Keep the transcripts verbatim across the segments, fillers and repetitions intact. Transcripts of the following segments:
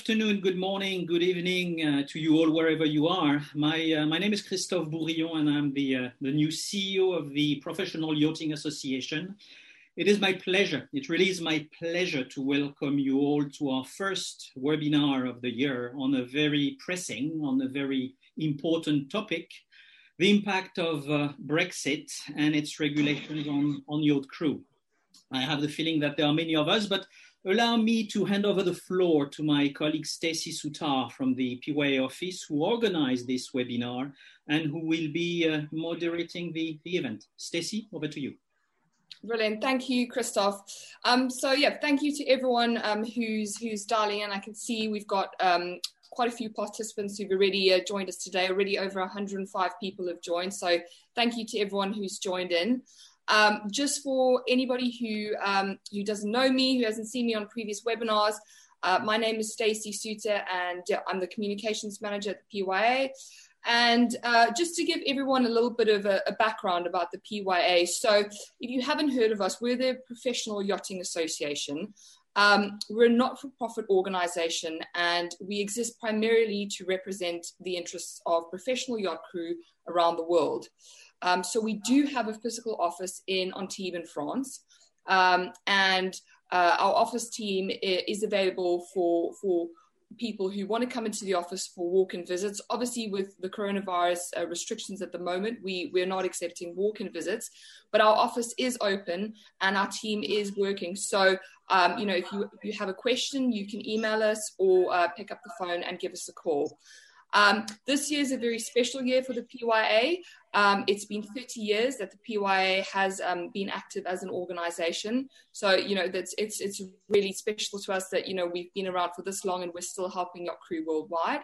afternoon, good morning, good evening uh, to you all wherever you are. My uh, my name is Christophe Bourillon and I'm the, uh, the new C E O of the Professional Yachting Association. It is my pleasure, it really is my pleasure to welcome you all to our first webinar of the year on a very pressing, on a very important topic, the impact of uh, Brexit and its regulations on, on yacht crew. I have the feeling that there are many of us, but allow me to hand over the floor to my colleague Stacey Sutar from the P Y A office, who organized this webinar and who will be uh, moderating the, the event. Stacey, over to you. Brilliant. Thank you, Christophe. Um, so yeah, thank you to everyone um, who's who's dialing in. I can see we've got um, quite a few participants who've already uh, joined us today. Already over one hundred and five people have joined. So thank you to everyone who's joined in. Um, just for anybody who um, who doesn't know me, who hasn't seen me on previous webinars, uh, my name is Stacey Sutar, and uh, I'm the communications manager at the P Y A. And uh, just to give everyone a little bit of a, a background about the P Y A. So if you haven't heard of us, we're the Professional Yachting Association. Um, we're a not-for-profit organization, and we exist primarily to represent the interests of professional yacht crew around the world. Um, so we do have a physical office in Antibes in France, um, and uh, our office team is available for, for people who want to come into the office for walk-in visits. Obviously, with the coronavirus uh, restrictions at the moment, we, we're not accepting walk-in visits, but our office is open and our team is working. So, um, you know, if you, if you have a question, you can email us or uh, pick up the phone and give us a call. Um, this year is a very special year for the P Y A. Um, it's been thirty years that the P Y A has um, been active as an organization. So, you know, that's it's it's really special to us that, you know, we've been around for this long and we're still helping yacht crew worldwide.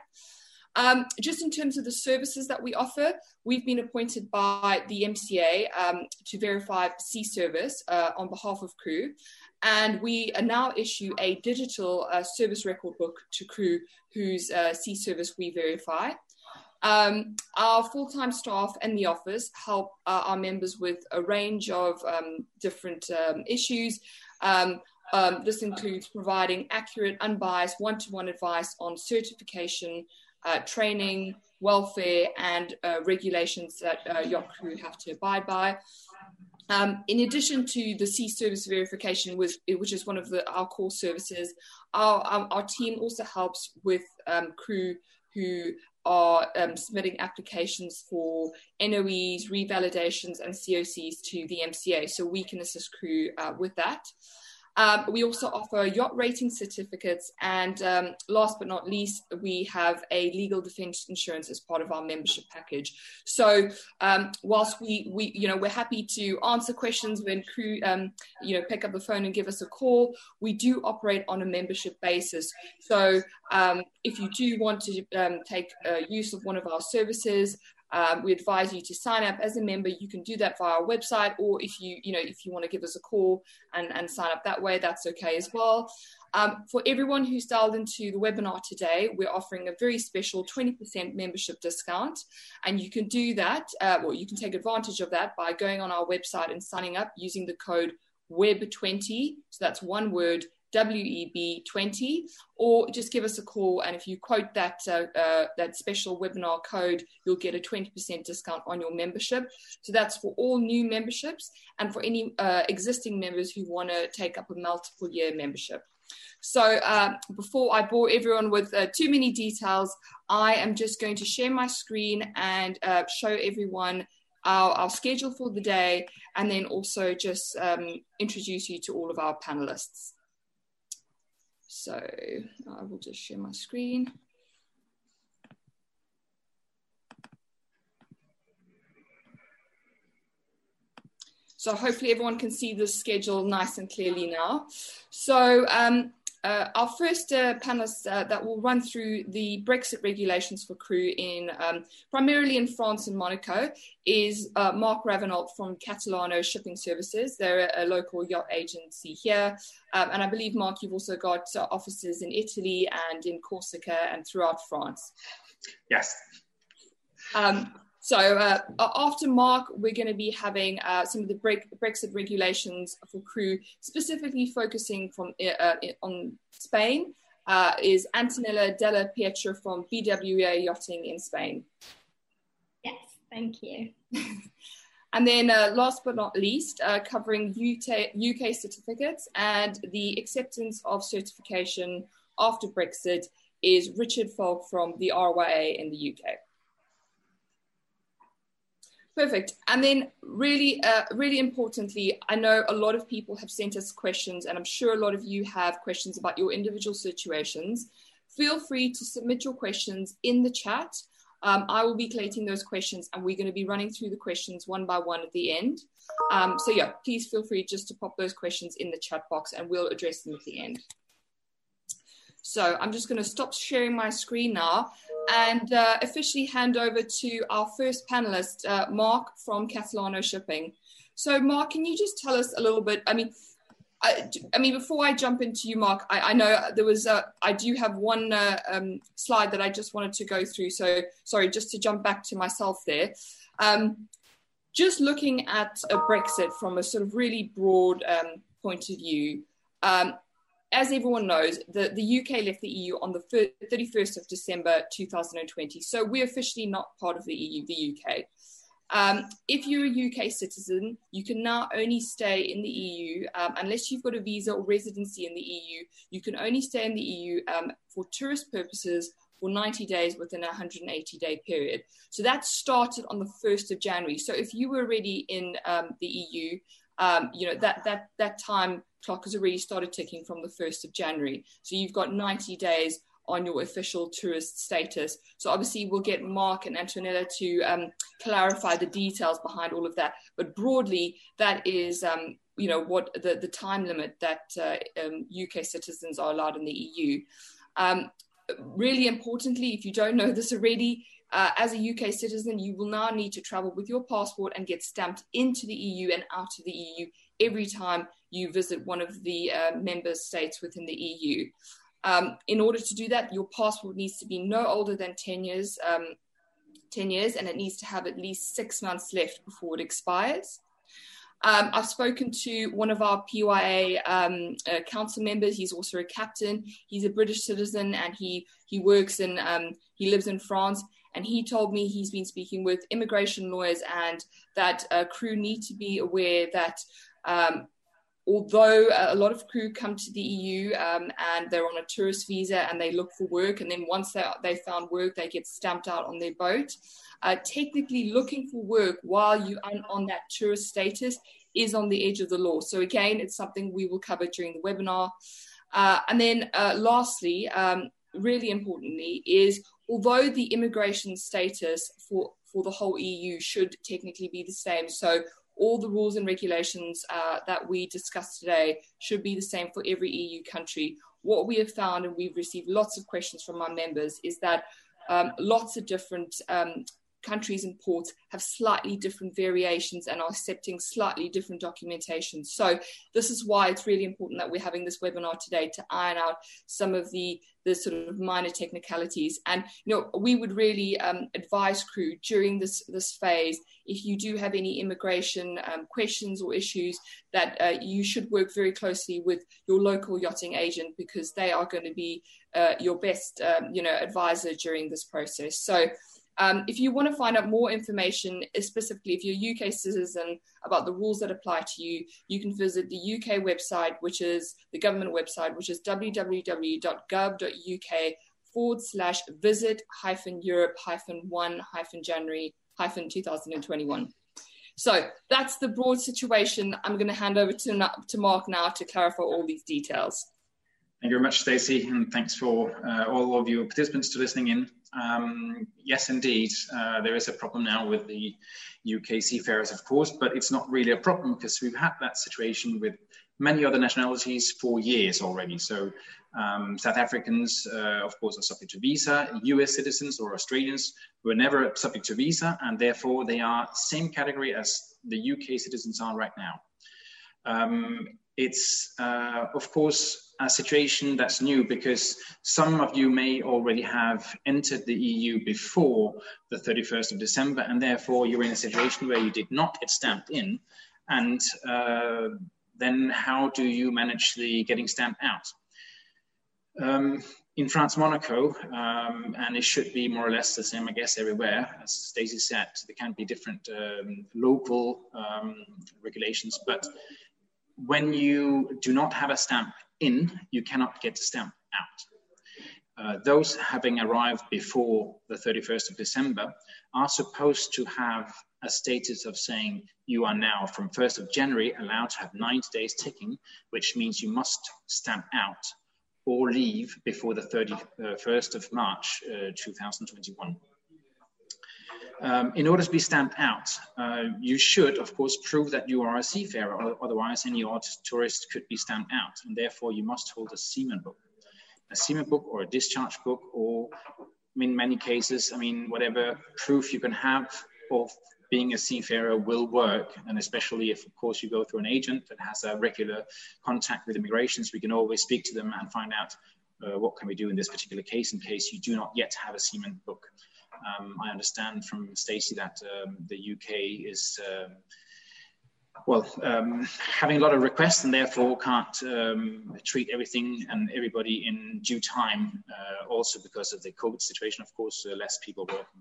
Um, just in terms of the services that we offer, we've been appointed by the M C A um, to verify sea service uh, on behalf of crew. And we now issue a digital uh, service record book to crew whose uh, sea service we verify. Um, our full-time staff in the office help uh, our members with a range of um, different um, issues. Um, um, this includes providing accurate, unbiased, one-to-one advice on certification, uh, training, welfare, and uh, regulations that uh, yacht crew have to abide by. Um, in addition to the sea service verification, which, which is one of the, our core services, our, our, our team also helps with um, crew who are um, submitting applications for N O Es, revalidations, and C O Cs to the M C A, so we can assist crew uh, with that. Um, we also offer yacht rating certificates, and um, last but not least, we have a legal defense insurance as part of our membership package. So, um, whilst we, we, you know, we're happy to answer questions when crew, um, you know, pick up the phone and give us a call, we do operate on a membership basis. So, um, if you do want to um, take uh, use of one of our services, Um, we advise you to sign up as a member. You can do that via our website, or if you, you know, if you want to give us a call and, and sign up that way, that's okay as well. Um, for everyone who's dialed into the webinar today, we're offering a very special twenty percent membership discount, and you can do that, uh, well, you can take advantage of that by going on our website and signing up using the code W E B twenty. So that's one word, W E B twenty, or just give us a call, and if you quote that uh, uh, that special webinar code, you'll get a twenty percent discount on your membership. So that's for all new memberships and for any uh, existing members who want to take up a multiple year membership. So uh, before I bore everyone with uh, too many details, I am just going to share my screen and uh, show everyone our, our schedule for the day, and then also just um, introduce you to all of our panelists. So I will just share my screen. So hopefully everyone can see the schedule nice and clearly now. So um, uh, our first uh, panelist uh, that will run through the Brexit regulations for crew in um, primarily in France and Monaco is uh, Mark Ravenalt from Catalano Shipping Services. They're a, a local yacht agency here. Um, and I believe, Mark, you've also got uh, offices in Italy and in Corsica and throughout France. Yes. Um, So uh, after Mark, we're going to be having uh, some of the Brexit regulations for crew, specifically focusing from uh, on Spain. uh, is Antonella Della Pietra from B W A Yachting in Spain. Yes, thank you. And then uh, last but not least, uh, covering U K, U K certificates and the acceptance of certification after Brexit is Richard Falk from the R Y A in the U K. Perfect. And then really, uh, really importantly, I know a lot of people have sent us questions, and I'm sure a lot of you have questions about your individual situations. Feel free to submit your questions in the chat. Um, I will be collating those questions, and we're going to be running through the questions one by one at the end. Um, so yeah, please feel free just to pop those questions in the chat box, and we'll address them at the end. So I'm just going to stop sharing my screen now and uh, officially hand over to our first panelist, uh, Mark from Catalano Shipping. So Mark, can you just tell us a little bit, I mean, I, I mean, before I jump into you, Mark, I, I know there was, a, I do have one uh, um, slide that I just wanted to go through. So sorry, just to jump back to myself there. Um, just looking at a Brexit from a sort of really broad um, point of view, um, as everyone knows, the, the U K left the E U on the thirty-first of December two thousand twenty. So we're officially not part of the E U, the U K. Um, if you're a U K citizen, you can now only stay in the E U, um, unless you've got a visa or residency in the E U, you can only stay in the E U um, for tourist purposes for ninety days within a one hundred eighty day period. So that started on the first of January. So if you were already in um, the E U, um, you know, that, that, that time clock has already started ticking from the first of January. So you've got ninety days on your official tourist status. So obviously we'll get Mark and Antonella to um, clarify the details behind all of that. But broadly, that is, um, you know, what the, the time limit that uh, um, U K citizens are allowed in the E U. Um, really importantly, if you don't know this already, uh, as a U K citizen, you will now need to travel with your passport and get stamped into the E U and out of the E U every time you visit one of the uh, member states within the E U. Um, in order to do that, your passport needs to be no older than ten years, um, ten years, and it needs to have at least six months left before it expires. Um, I've spoken to one of our P Y A um, uh, council members. He's also a captain. He's a British citizen, and he he works in um, he lives in France. And he told me he's been speaking with immigration lawyers, and that uh, crew need to be aware that um, although a lot of crew come to the E U um, and they're on a tourist visa and they look for work, and then once they they found work, they get stamped out on their boat. Uh, technically, looking for work while you are on that tourist status is on the edge of the law. So again, it's something we will cover during the webinar. Uh, and then uh, lastly, um, really importantly, is although the immigration status for, for the whole E U should technically be the same, so all the rules and regulations uh, that we discussed today should be the same for every E U country. What we have found, and we've received lots of questions from our members, is that um, lots of different um, countries and ports have slightly different variations and are accepting slightly different documentation. So this is why it's really important that we're having this webinar today to iron out some of the, the sort of minor technicalities. And, you know, we would really um, advise crew during this, this phase, if you do have any immigration um, questions or issues, that uh, you should work very closely with your local yachting agent, because they are going to be uh, your best, um, you know, advisor during this process. So Um, if you want to find out more information, specifically if you're a U K citizen, about the rules that apply to you, you can visit the U K website, which is the government website, which is www.gov.uk forward slash visit hyphen Europe hyphen one hyphen January hyphen two thousand twenty-one. So that's the broad situation. I'm going to hand over to, to Mark now to clarify all these details. Thank you very much, Stacey, and thanks for uh, all of you participants to listening in. Um, yes, indeed, uh, there is a problem now with the U K seafarers, of course, but it's not really a problem because we've had that situation with many other nationalities for years already. So um, South Africans, uh, of course, are subject to visa. U S citizens or Australians were never subject to visa, and therefore they are same category as the U K citizens are right now. Um, it's, uh, of course, a situation that's new because some of you may already have entered the E U before the thirty-first of December, and therefore you're in a situation where you did not get stamped in. And uh, then how do you manage the getting stamped out? Um, in France, Monaco, um, and it should be more or less the same, I guess, everywhere. As Stacey said, there can be different um, local um, regulations, but when you do not have a stamp in, you cannot get the stamp out. Uh, those having arrived before the thirty-first of December are supposed to have a status of saying you are now from first of January allowed to have ninety days ticking, which means you must stamp out or leave before the thirty-first of March uh, two thousand twenty-one. Um, in order to be stamped out, uh, you should, of course, prove that you are a seafarer, or otherwise any odd tourist could be stamped out, and therefore you must hold a seaman book. A seaman book or a discharge book, or in many cases, I mean, whatever proof you can have of being a seafarer will work, and especially if, of course, you go through an agent that has a regular contact with immigrations, we can always speak to them and find out uh, what can we do in this particular case in case you do not yet have a seaman book. Um, I understand from Stacey that um, the U K is, um, well, um, having a lot of requests and therefore can't um, treat everything and everybody in due time, uh, also because of the COVID situation, of course, uh, less people working.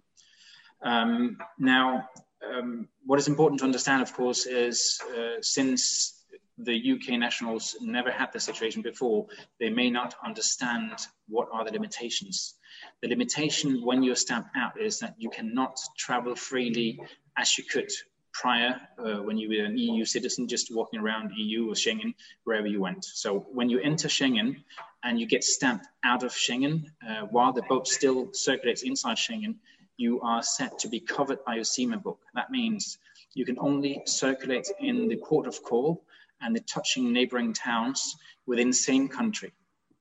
Um, now, um, what is important to understand, of course, is uh, since the U K nationals never had this situation before, they may not understand what are the limitations. The limitation when you're stamped out is that you cannot travel freely as you could prior uh, when you were an E U citizen, just walking around E U or Schengen, wherever you went. So when you enter Schengen and you get stamped out of Schengen, uh, while the boat still circulates inside Schengen, you are set to be covered by your seaman book. That means you can only circulate in the port of call and the touching neighboring towns within the same country.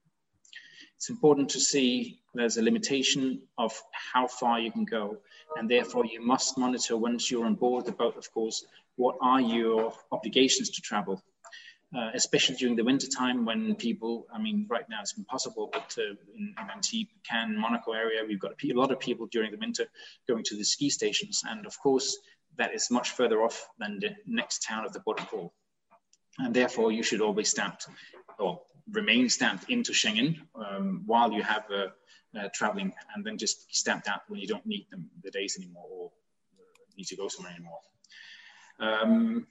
It's important to see there's a limitation of how far you can go, and therefore you must monitor once you're on board the boat, of course, what are your obligations to travel, uh, especially during the winter time when people, I mean, right now it's impossible, but uh, in, in Antibes, Cannes, Monaco area, we've got a lot of people during the winter going to the ski stations, and of course, that is much further off than the next town of the port of call. And therefore, you should always stamp or remain stamped into Schengen um, while you have uh, uh, traveling, and then just be stamped out when you don't need them the days anymore or need to go somewhere anymore. Um,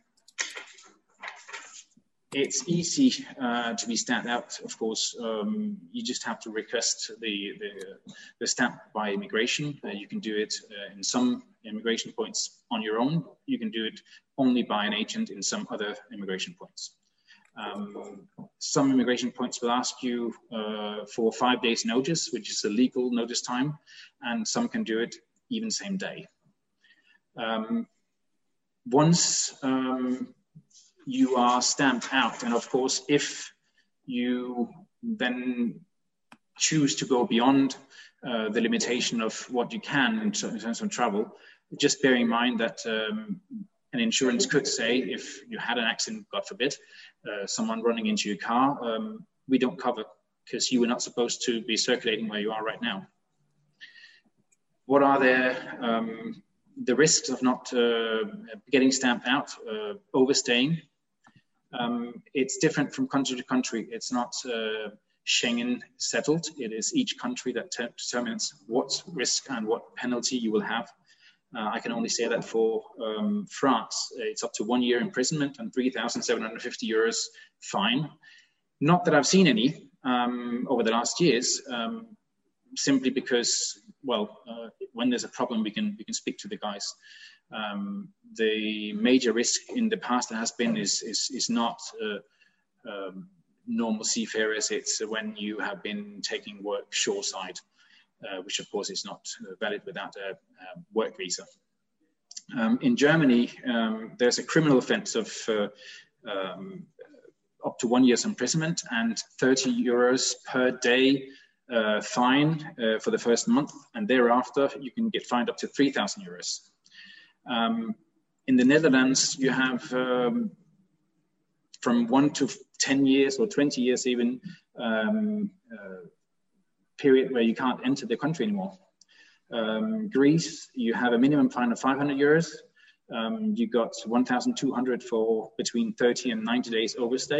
it's easy uh, to be stamped out, of course. Um, you just have to request the, the, the stamp by immigration. Uh, you can do it uh, in some immigration points on your own. You can do it only by an agent in some other immigration points. Um, some immigration points will ask you uh, for five days notice, which is a legal notice time, and some can do it even same day. Um, once um, you are stamped out, and of course, if you then choose to go beyond uh, the limitation of what you can in terms of travel, just bear in mind that um, an insurance could say, if you had an accident, God forbid, uh, someone running into your car, um, we don't cover because you were not supposed to be circulating where you are right now. What are there, um, the risks of not uh, getting stamped out, uh, overstaying? Um, it's different from country to country. It's not uh, Schengen settled. It is each country that determines what risk and what penalty you will have. Uh, I can only say that for um, France, it's up to one year imprisonment and three thousand seven hundred fifty euros fine. Not that I've seen any um, over the last years, um, simply because, well, uh, when there's a problem, we can we can speak to the guys. Um, the major risk in the past that has been is is, is not uh, um, normal seafarers. It's when you have been taking work shoreside. Uh, which of course is not uh, valid without a, a work visa. Um, in Germany, um, there's a criminal offense of uh, um, up to one year's imprisonment and thirty euros per day uh, fine uh, for the first month, and thereafter you can get fined up to three thousand euros. Um, in the Netherlands, you have um, from one to ten years or twenty years even, um, uh, period where you can't enter the country anymore. Um, Greece, you have a minimum fine of five hundred euros. Um, you got one thousand two hundred for between thirty and ninety days overstay.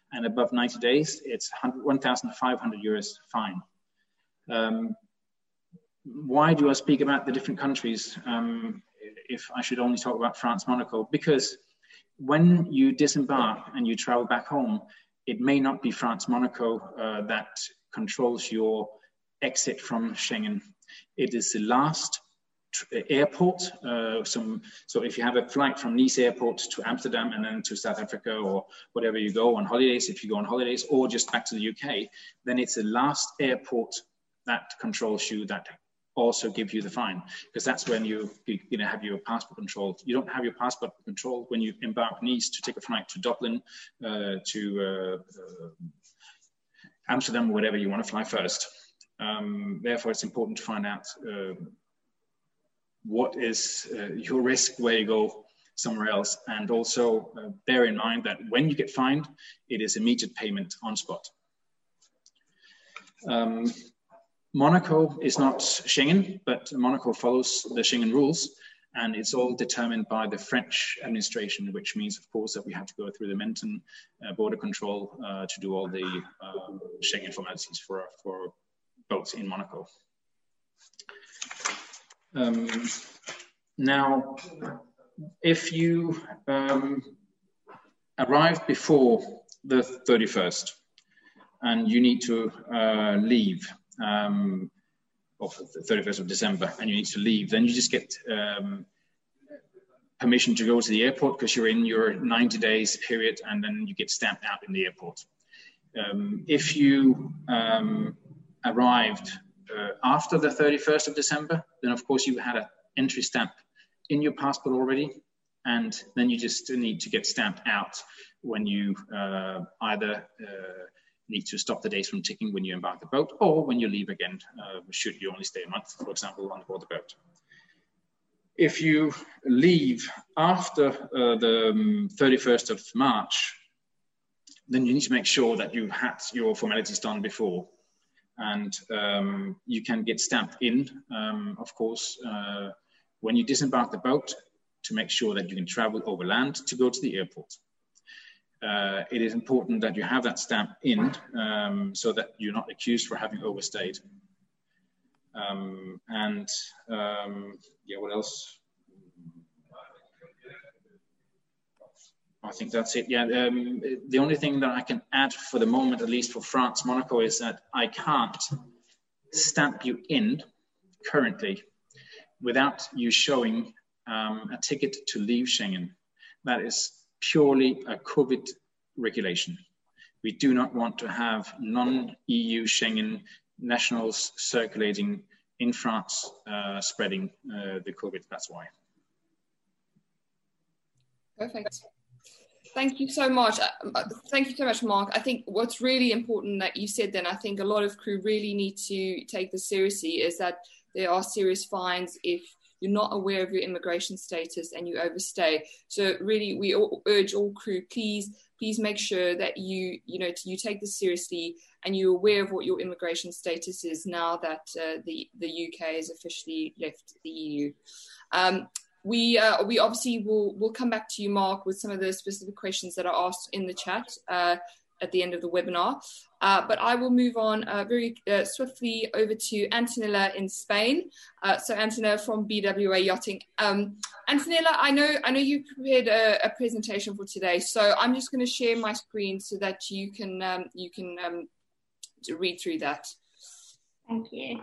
and above ninety days, it's one thousand five hundred euros fine. Um, why do I speak about the different countries um, if I should only talk about France, Monaco? Because when you disembark and you travel back home, it may not be France, Monaco uh, that controls your exit from Schengen. It is the last airport. Uh, some, so if you have a flight from Nice airport to Amsterdam and then to South Africa or whatever you go on holidays, if you go on holidays or just back to the U K, then it's the last airport that controls you, that also give you the fine, because that's when you, you, you know, have your passport controlled. You don't have your passport controlled when you embark Nice to take a flight to Dublin, uh, to uh, uh, Amsterdam, or whatever you want to fly first. Um, therefore, it's important to find out uh, what is uh, your risk where you go somewhere else, and also uh, bear in mind that when you get fined, it is immediate payment on spot. Um, Monaco is not Schengen, but Monaco follows the Schengen rules, and it's all determined by the French administration, which means, of course, that we have to go through the Menton uh, border control uh, to do all the uh, Schengen formalities for, for boats in Monaco. Um, now, if you um, arrive before the thirty-first and you need to uh, leave, um, of the thirty-first of December, and you need to leave, then you just get um, permission to go to the airport because you're in your ninety days period, and then you get stamped out in the airport. Um, if you um, arrived uh, after the thirty-first of December, then of course you had an entry stamp in your passport already, and then you just need to get stamped out when you uh, either uh, need to stop the days from ticking when you embark the boat, or when you leave again, uh, should you only stay a month, for example, on board the boat. If you leave after uh, the um, thirty-first of March, then you need to make sure that you had your formalities done before. And um, you can get stamped in, um, of course, uh, when you disembark the boat, to make sure that you can travel over land to go to the airport. Uh, it is important that you have that stamp in um, so that you're not accused for having overstayed. Um, and um, yeah, what else? I think that's it. Yeah, um, the only thing that I can add for the moment, at least for France, Monaco, is that I can't stamp you in currently without you showing um, a ticket to leave Schengen. That is purely a COVID regulation. We do not want to have non-E U Schengen nationals circulating in France, uh, spreading uh, the COVID. That's why. Perfect. Thank you so much. Uh, thank you so much, Mark. I think what's really important that you said then, I think a lot of crew really need to take this seriously, is that there are serious fines if you're not aware of your immigration status and you overstay. So really, we all urge all crew, please, please make sure that you, you know, you take this seriously and you're aware of what your immigration status is now that uh, the, the U K has officially left the E U. Um, we uh, we obviously will will come back to you, Mark, with some of the specific questions that are asked in the chat uh, at the end of the webinar. Uh, but I will move on uh, very uh, swiftly over to Antonella in Spain. Uh, so Antonella from B W A Yachting. Um, Antonella, I know I know you prepared a, a presentation for today, so I'm just going to share my screen so that you can um, you can um, read through that. Thank you.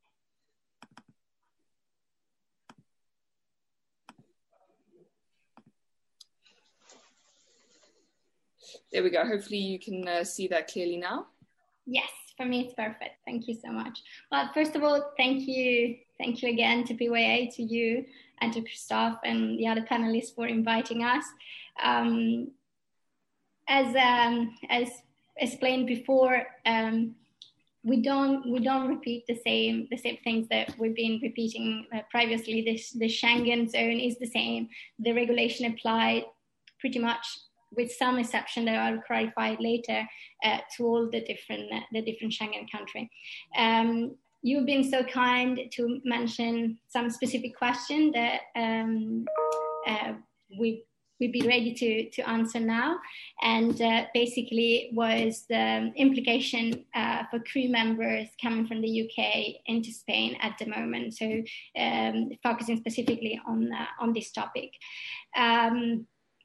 There we go. Hopefully you can uh, see that clearly now. Yes, for me it's perfect. Thank you so much. Well, first of all, thank you. Thank you again to B W A, to you and to Christoph and the other panelists for inviting us. Um, as um, as explained before, um, we don't we don't repeat the same the same things that we've been repeating uh, previously. This the Schengen zone is the same. The regulation applied pretty much, with some exception that I'll clarify later, uh, to all the different uh, the different Schengen country. Um, you've been so kind to mention some specific question that um, uh, we we'd be ready to, to answer now. And uh, basically was the implication uh, for crew members coming from the U K into Spain at the moment. So um, focusing specifically on uh, on this topic. Um,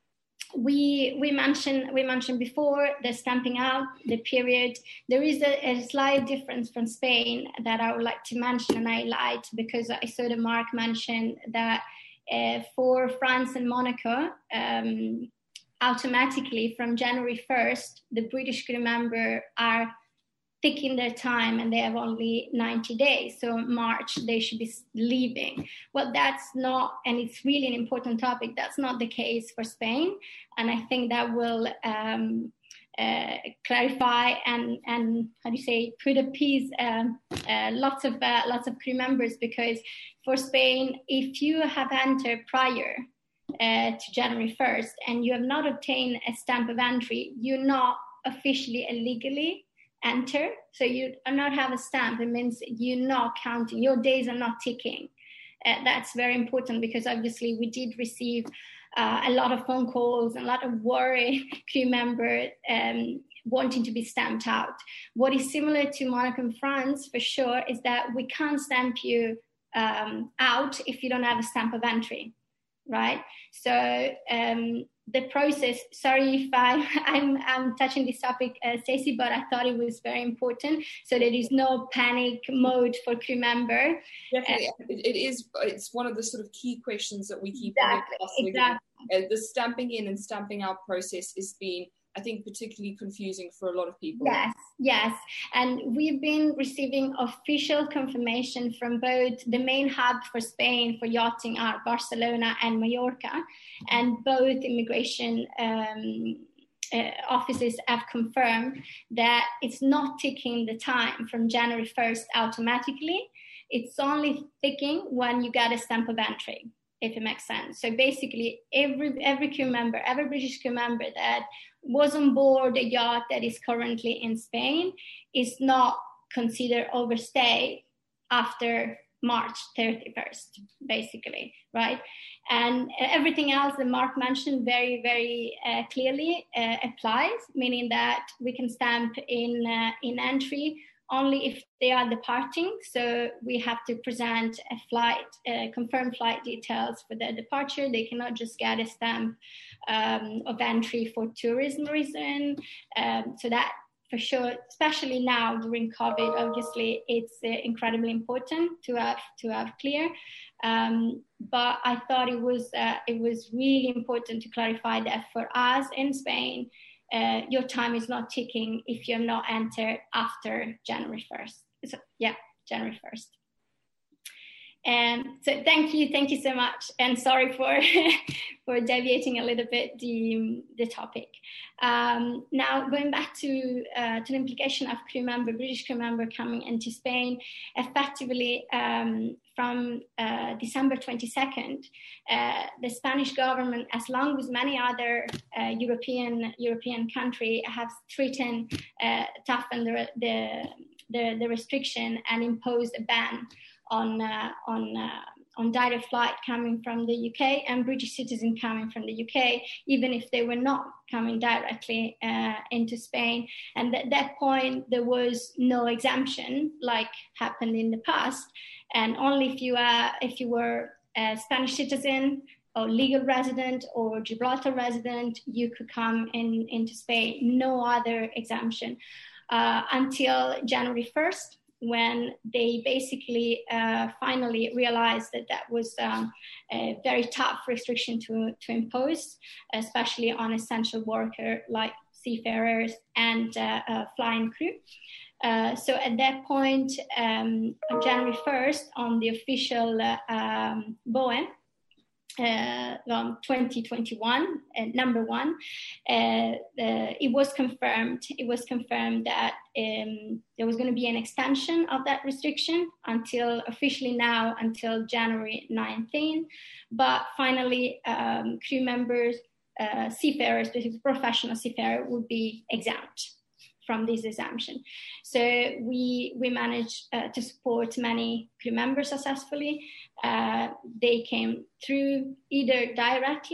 we we mentioned we mentioned before the stamping out, the period. There is a, a slight difference from Spain that I would like to mention and highlight, because I saw that Mark mentioned that uh, for France and Monaco, um, automatically from January first, the British crew member are taking their time and they have only ninety days. So March, they should be leaving. Well, that's not, and it's really an important topic, that's not the case for Spain. And I think that will um, uh, clarify and, and how do you say, put at peace um, uh, lots of uh, lots of crew members, because for Spain, if you have entered prior uh, to January first and you have not obtained a stamp of entry, you're not officially and legally enter. So you do not have a stamp. It means you're not counting. Your days are not ticking. Uh, that's very important, because obviously we did receive uh, a lot of phone calls and a lot of worry, crew member um, wanting to be stamped out. What is similar to Monaco and France for sure is that we can't stamp you um, out if you don't have a stamp of entry, right? So um, the process, sorry if I, I'm, I'm touching this topic, uh, Stacey, but I thought it was very important, so there is no panic mode for crew member. Definitely, uh, it, it is, it's one of the sort of key questions that we keep exactly, asking. Exactly. Uh, the stamping in and stamping out process is being, I think, particularly confusing for a lot of people. Yes, yes. And we've been receiving official confirmation from both the main hub for Spain for yachting are Barcelona and Mallorca, and both immigration um, uh, offices have confirmed that it's not ticking the time from January first automatically. It's only ticking when you get a stamp of entry, if it makes sense. So basically, every every crew member, every British crew member that was on board a yacht that is currently in Spain is not considered overstay after March thirty-first, basically, right? And everything else that Mark mentioned very, very uh, clearly uh, applies, meaning that we can stamp in uh, in entry only if they are departing. So we have to present a flight, uh, confirmed flight details for their departure. They cannot just get a stamp um, of entry for tourism reason. Um, so that for sure, especially now during COVID, obviously it's uh, incredibly important to have to have clear. Um, but I thought it was uh, it was really important to clarify that for us in Spain, Uh, your time is not ticking if you're not entered after January first. So, yeah, January first. And so thank you, thank you so much. And sorry for, for deviating a little bit the, the topic. Um, now, going back to, uh, to the implication of crew member, British crew member coming into Spain, effectively um, from uh, December twenty-second, uh, the Spanish government, as long as many other uh, European European countries, have threatened, uh, toughened the, the, the, the restriction and imposed a ban on uh, on uh, on direct flight coming from the U K and British citizens coming from the U K, even if they were not coming directly uh, into Spain. And at that point, there was no exemption like happened in the past. And only if you uh, if you were a Spanish citizen or legal resident or Gibraltar resident, you could come in into Spain. No other exemption uh, until January first. When they basically uh, finally realized that that was um, a very tough restriction to, to impose, especially on essential workers like seafarers and uh, uh, flying crew. Uh, so at that point, um, on January first, on the official uh, um, B O E, Uh, um, twenty twenty-one, uh, number one, uh, uh, it was confirmed. It was confirmed that um, there was going to be an extension of that restriction until officially now until January nineteenth. But finally, um, crew members, uh, seafarers, professional seafarers, would be exempt from this exemption. So we we managed uh, to support many crew members successfully. Uh, they came through either directly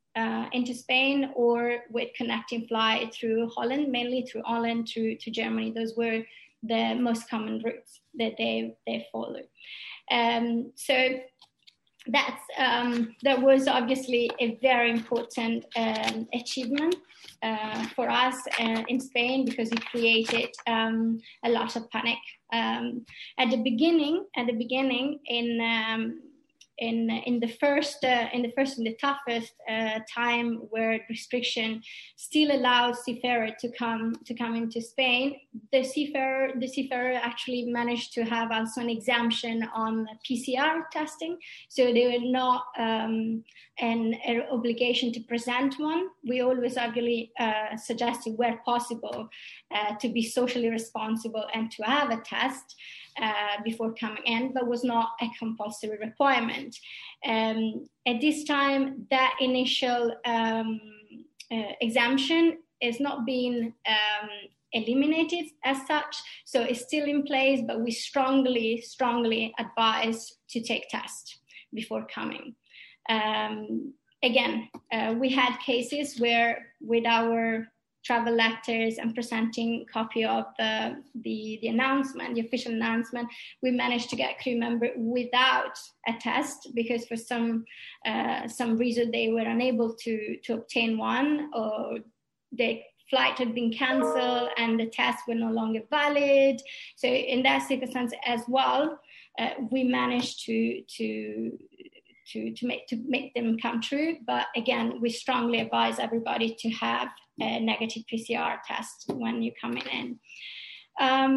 uh, into Spain, or with connecting flight through Holland, mainly through Holland to, to Germany. Those were the most common routes that they, they followed. Um, so that's, um, that was obviously a very important um, achievement uh, for us uh, in Spain, because it created um, a lot of panic. Um, at the beginning, at the beginning in um, In, in the first, uh, in the first, in the toughest uh, time where restriction still allowed seafarer to come to come into Spain, the seafarer, the seafarer actually managed to have also an exemption on P C R testing, so they were not um, an, an obligation to present one. We always actually uh, suggested, where possible, uh, to be socially responsible and to have a test Uh, before coming in, but was not a compulsory requirement. Um, at this time, that initial um, uh, exemption is not being um, eliminated as such, so it's still in place, but we strongly, strongly advise to take tests before coming. Um, again, uh, we had cases where with our travel letters and presenting copy of the, the, the announcement, the official announcement, we managed to get a crew member without a test, because for some uh, some reason they were unable to, to obtain one, or the flight had been canceled and the tests were no longer valid. So in that circumstance as well, uh, we managed to, to To, to, make, to make them come true. But again, we strongly advise everybody to have a negative P C R test when you're coming in. Um,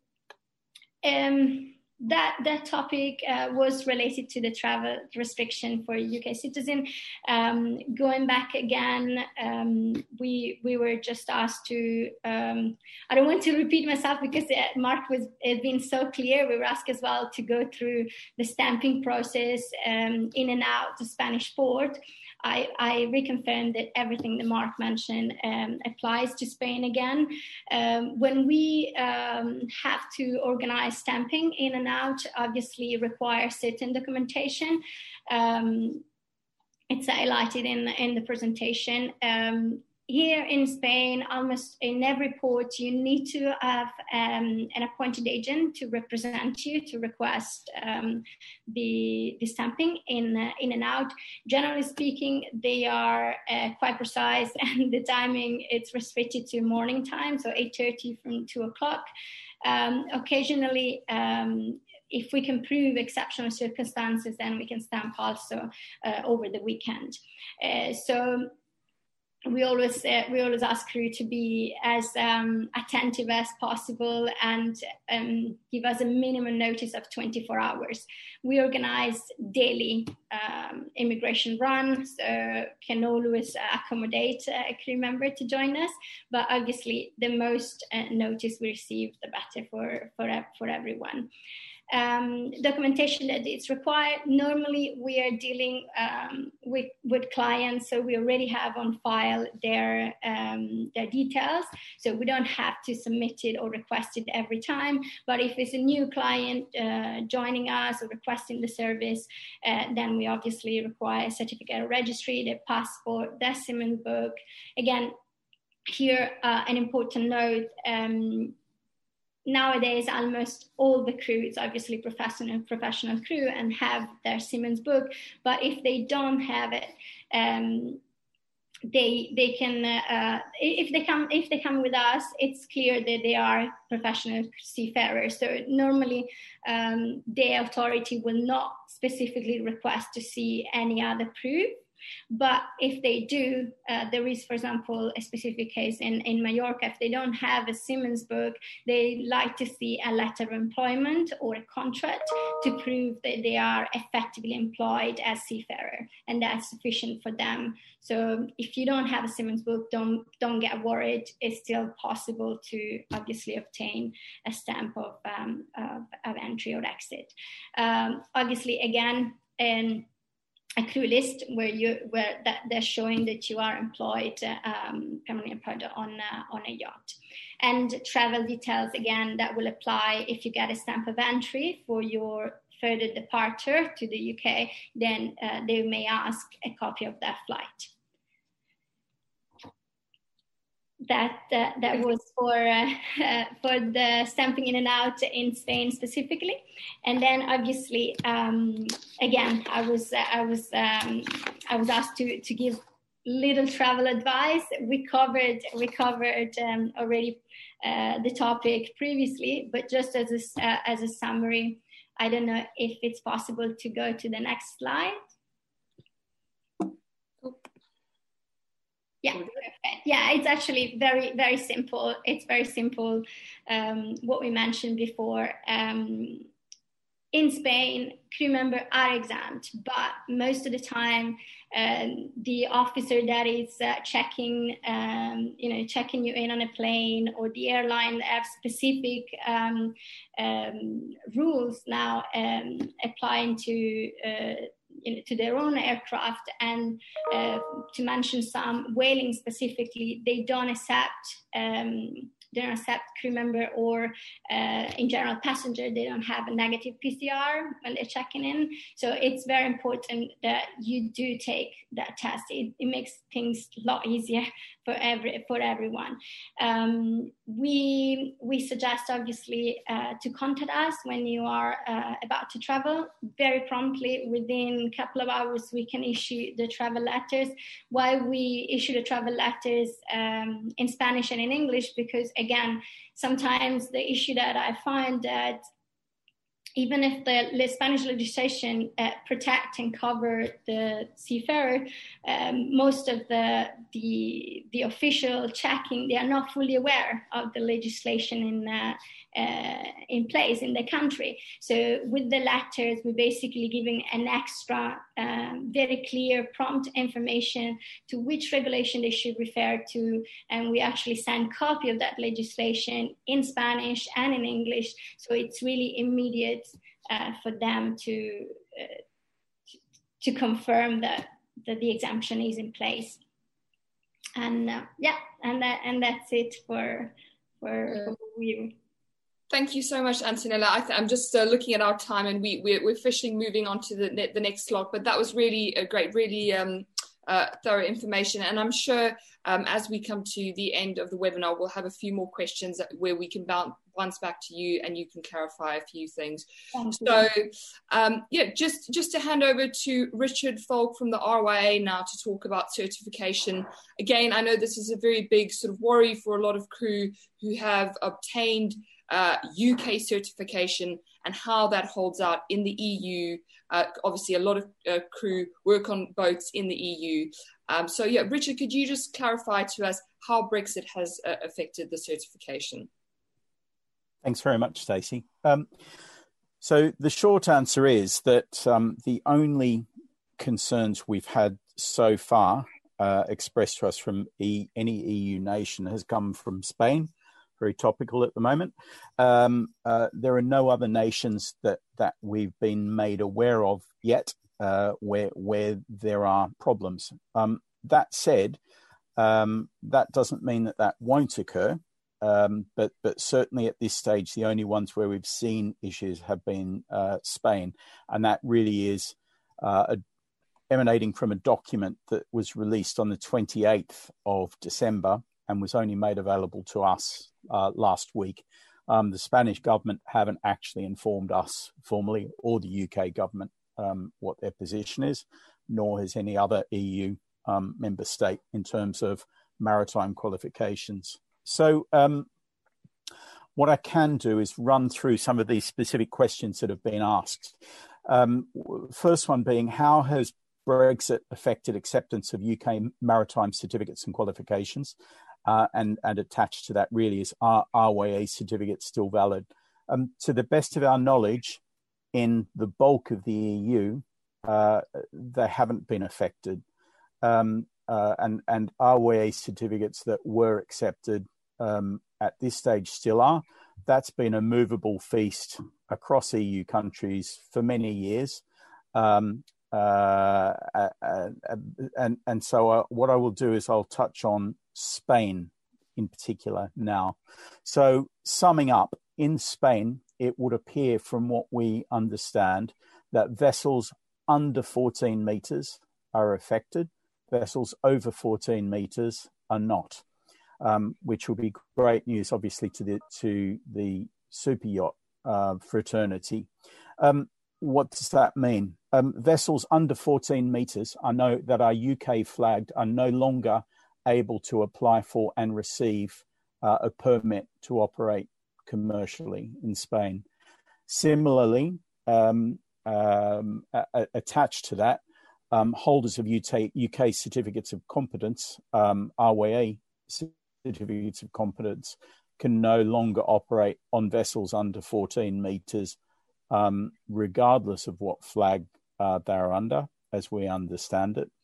um, that, that topic uh, was related to the travel restriction for U K citizen. Um, going back again, um, we, we were just asked to, um, I don't want to repeat myself because uh, Mark was uh, being so clear. We were asked as well to go through the stamping process um, in and out to Spanish port. I, I reconfirm that everything that Mark mentioned um, applies to Spain again. Um, when we um, have to organize stamping in and out, obviously requires certain documentation. Um, it's highlighted in, in the presentation. Um, Here in Spain, almost in every port, you need to have um, an appointed agent to represent you, to request um, the, the stamping in, uh, in and out. Generally speaking, they are uh, quite precise, and the timing, it's restricted to morning time, so eight thirty from two o'clock. Um, occasionally, um, if we can prove exceptional circumstances, then we can stamp also uh, over the weekend. Uh, so we always uh, we always ask crew to be as um, attentive as possible and um, give us a minimum notice of twenty-four hours. We organize daily um, immigration runs, so can always accommodate a crew member to join us. But obviously, the most uh, notice we receive, the better for for for everyone. Um, documentation that is required. Normally, we are dealing um, with, with clients, so we already have on file their, um, their details, so we don't have to submit it or request it every time. But if it's a new client uh, joining us or requesting the service, uh, then we obviously require a certificate of registry, their passport, their Siemens book. Again, here, uh, an important note, um, nowadays, almost all the crew is obviously professional professional crew and have their Siemens book. But if they don't have it, um, they they can uh, if they come if they come with us, it's clear that they are professional seafarers. So normally, um, the authority will not specifically request to see any other proof. But if they do, uh, there is, for example, a specific case in, in Mallorca. If they don't have a Siemens book, they like to see a letter of employment or a contract to prove that they are effectively employed as seafarer, and that's sufficient for them. So if you don't have a Siemens book, don't don't get worried. It's still possible to obviously obtain a stamp of, um, of, of entry or exit. Um, obviously, again, and a crew list where you where that they're showing that you are employed um, permanently employed on uh, on a yacht, and travel details again that will apply if you get a stamp of entry for your further departure to the U K. Then uh, they may ask a copy of that flight. that uh, that was for uh, uh, for the stamping in and out in Spain specifically, and then obviously um, again I was uh, I was um, I was asked to to give little travel advice. We covered we covered um, already uh, the topic previously, but just as a uh, as a summary, I don't know if it's possible to go to the next slide. Yeah, perfect. Yeah, it's actually very, very simple. It's very simple. Um, what we mentioned before. Um, in Spain, crew members are exempt, but most of the time, um, the officer that is uh, checking, um, you know, checking you in on a plane, or the airline have specific um, um, rules now um, applying to. Uh, You know, to their own aircraft, and uh, to mention some, Vueling specifically, they don't accept um, they don't accept crew member or uh, in general passenger. They don't have a negative P C R when they're checking in. So it's very important that you do take that test. It, it makes things a lot easier for every for everyone. Um, we we suggest obviously uh, to contact us when you are uh, about to travel. Very promptly, within a couple of hours, we can issue the travel letters. Why we issue the travel letters um, in Spanish and in English? Because again, sometimes the issue that I find that even if the Spanish legislation uh, protect and cover the seafarer, um, most of the, the the official checking, they are not fully aware of the legislation in uh, uh, in place in the country. So with the letters, we're basically giving an extra, um, very clear, prompt information to which regulation they should refer to, and we actually send copy of that legislation in Spanish and in English. So it's really immediate uh, for them to, uh, to to confirm that that the exemption is in place. And uh, yeah, and that and that's it for for, yeah. for you. Thank you so much, Antonella. I th- I'm just uh, looking at our time, and we we're, we're officially moving on to the ne- the next slot. But that was really a great, really um, uh, thorough information. And I'm sure um, as we come to the end of the webinar, we'll have a few more questions where we can bounce, bounce back to you, and you can clarify a few things. Thank so, you. um, yeah, just just to hand over to Richard Falk from the R Y A now to talk about certification. Again, I know this is a very big sort of worry for a lot of crew who have obtained Uh, U K certification and how that holds out in the E U. Uh, obviously, a lot of uh, crew work on boats in the E U. Um, so, yeah, Richard, could you just clarify to us how Brexit has uh, affected the certification? Thanks very much, Stacey. Um, so the short answer is that um, the only concerns we've had so far uh, expressed to us from e- any E U nation has come from Spain. Very topical at the moment. Um, uh, there are no other nations that that we've been made aware of yet uh, where where there are problems. Um, that said, um, that doesn't mean that that won't occur. Um, but but certainly at this stage, the only ones where we've seen issues have been uh, Spain, and that really is uh, a, emanating from a document that was released on the twenty-eighth of December and was only made available to us uh, last week. Um, the Spanish government haven't actually informed us formally, or the U K government, um, what their position is, nor has any other E U um, member state in terms of maritime qualifications. So um, what I can do is run through some of these specific questions that have been asked. Um, first one being, how has Brexit affected acceptance of U K maritime certificates and qualifications? Uh, and, and attached to that really is, are R Y A certificates still valid? Um, to the best of our knowledge, in the bulk of the E U, uh, they haven't been affected. Um, uh, and, and R Y A certificates that were accepted um, at this stage still are. That's been a movable feast across E U countries for many years. Um, uh, uh, and, and so uh, what I will do is I'll touch on Spain in particular now. So summing up, in Spain, it would appear from what we understand that vessels under fourteen metres are affected, vessels over fourteen metres are not. um, which will be great news, obviously, to the to the super yacht uh, fraternity. Um, what does that mean? Um, vessels under fourteen meters, I know that are U K flagged, are no longer able to apply for and receive uh, a permit to operate commercially in Spain. Similarly, um, um, a- attached to that, um, holders of U K, U K certificates of competence, um, R W A certificates of competence, can no longer operate on vessels under fourteen meters, um, regardless of what flag uh, they're under, as we understand it.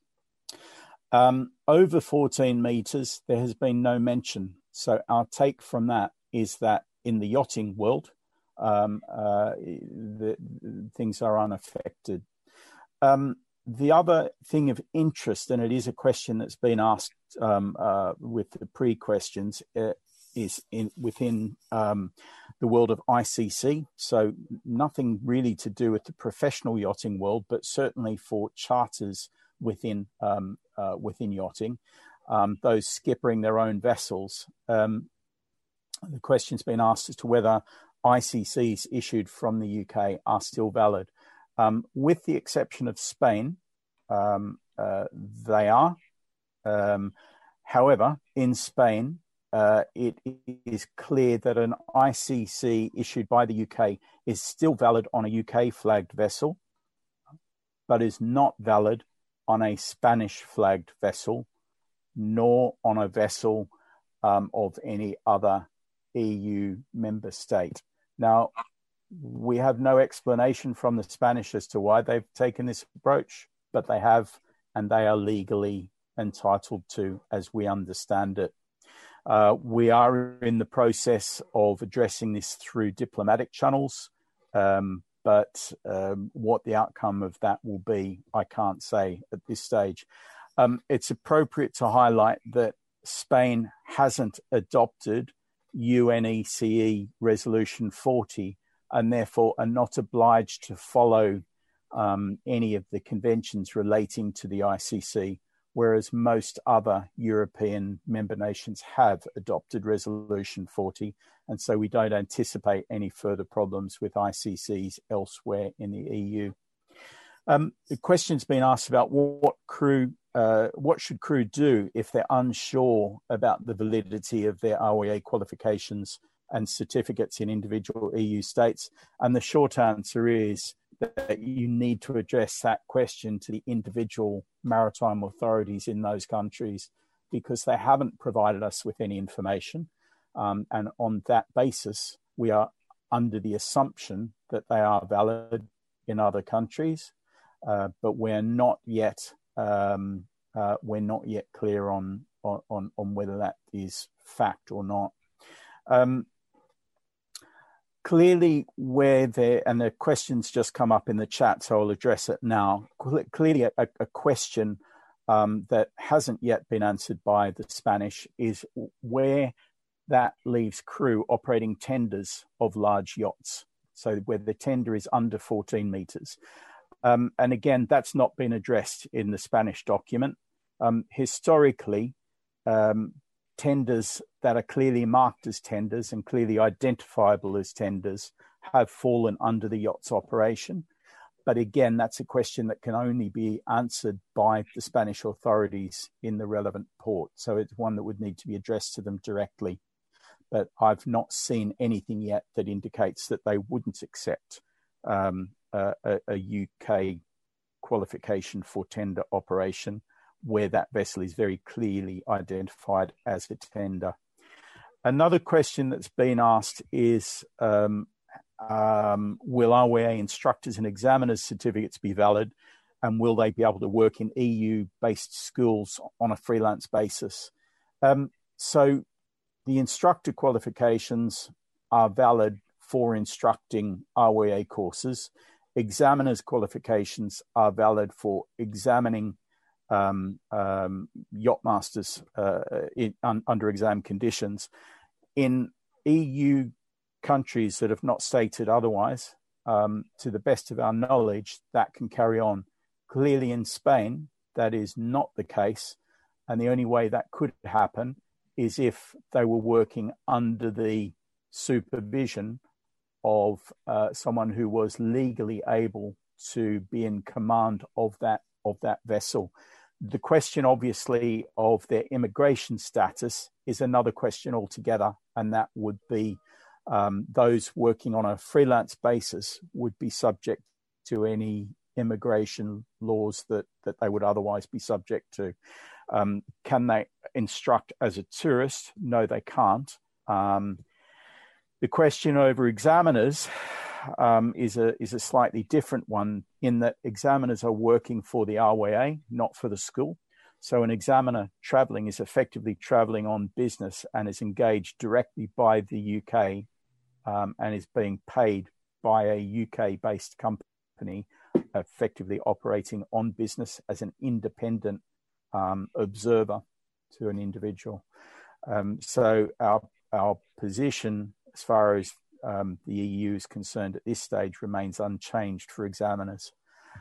Um, over fourteen meters, there has been no mention. So our take from that is that in the yachting world, um, uh, the, the things are unaffected. Um, the other thing of interest, and it is a question that's been asked um, uh, with the pre-questions, uh, is in within um, the world of I C C. So nothing really to do with the professional yachting world, but certainly for charters within um, uh, within yachting, um, those skippering their own vessels. Um, the question's been asked as to whether I C Cs issued from the U K are still valid. Um, with the exception of Spain, um, uh, they are. Um, however, in Spain, uh, it is clear that an I C C issued by the U K is still valid on a U K-flagged vessel, but is not valid on a Spanish-flagged vessel, nor on a vessel um, of any other E U member state. Now, we have no explanation from the Spanish as to why they've taken this approach, but they have, and they are legally entitled to, as we understand it. Uh, we are in the process of addressing this through diplomatic channels, um, but um, what the outcome of that will be, I can't say at this stage. Um, it's appropriate to highlight that Spain hasn't adopted U N E C E Resolution forty, and therefore are not obliged to follow um, any of the conventions relating to the I C C, whereas most other European member nations have adopted Resolution forty, and so we don't anticipate any further problems with I C Cs elsewhere in the E U. Um, the question's been asked about what crew, uh, what should crew do if they're unsure about the validity of their R W A qualifications and certificates in individual E U states. And the short answer is that you need to address that question to the individual maritime authorities in those countries, because they haven't provided us with any information. Um, and on that basis, we are under the assumption that they are valid in other countries, uh, but we're not yet um, uh, we're not yet clear on, on on whether that is fact or not. Um, Clearly, where there, and the questions just come up in the chat, so I'll address it now. Clearly, a, a question um, that hasn't yet been answered by the Spanish is where that leaves crew operating tenders of large yachts, so where the tender is under fourteen meters. Um, and again, that's not been addressed in the Spanish document. Um, historically, um, tenders that are clearly marked as tenders and clearly identifiable as tenders have fallen under the yacht's operation. But again, that's a question that can only be answered by the Spanish authorities in the relevant port. So it's one that would need to be addressed to them directly. But I've not seen anything yet that indicates that they wouldn't accept um, a, a U K qualification for tender operation, where that vessel is very clearly identified as a tender. Another question that's been asked is, um, um, will R W A instructors and examiners certificates be valid, and will they be able to work in E U-based schools on a freelance basis? Um, so the instructor qualifications are valid for instructing R W A courses. Examiners qualifications are valid for examining Um, um, yacht masters uh, in, un, under exam conditions. In E U countries that have not stated otherwise, um, to the best of our knowledge, that can carry on. Clearly in Spain, that is not the case. And the only way that could happen is if they were working under the supervision of uh, someone who was legally able to be in command of that of that vessel. The question, obviously, of their immigration status is another question altogether, and that would be um, those working on a freelance basis would be subject to any immigration laws that that they would otherwise be subject to. Um, can they instruct as a tourist? No, they can't. Um, the question over examiners um, is a is a slightly different one, in that examiners are working for the R W A, not for the school. So an examiner traveling is effectively traveling on business and is engaged directly by the U K um, and is being paid by a U K-based company, effectively operating on business as an independent um, observer to an individual. Um, so our our position as far as um, the E U is concerned at this stage remains unchanged for examiners.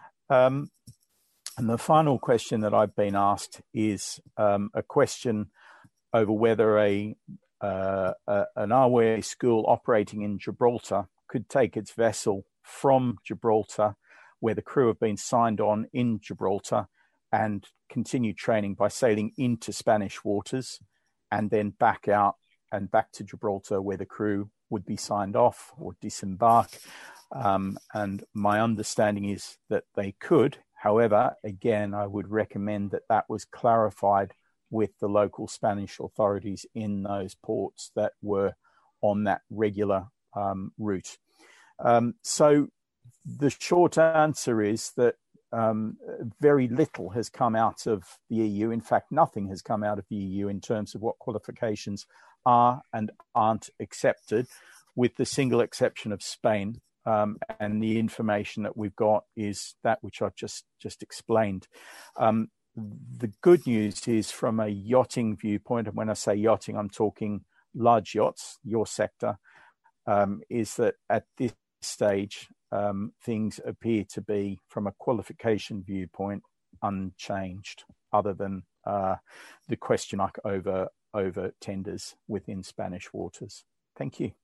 Um, and the final question that I've been asked is um, a question over whether a, uh, a an R W A school operating in Gibraltar could take its vessel from Gibraltar, where the crew have been signed on in Gibraltar, and continue training by sailing into Spanish waters and then back out and back to Gibraltar, where the crew would be signed off or disembark. Um, and my understanding is that they could. However, again, I would recommend that that was clarified with the local Spanish authorities in those ports that were on that regular um, route. Um, so the short answer is that um, very little has come out of the E U. In fact, nothing has come out of the E U in terms of what qualifications are and aren't accepted, with the single exception of Spain. Um, and the information that we've got is that which I've just, just explained. Um, the good news is, from a yachting viewpoint, and when I say yachting, I'm talking large yachts, your sector, um, is that at this stage, um, things appear to be, from a qualification viewpoint, unchanged, other than uh, the question mark over, over tenders within Spanish waters. Thank you.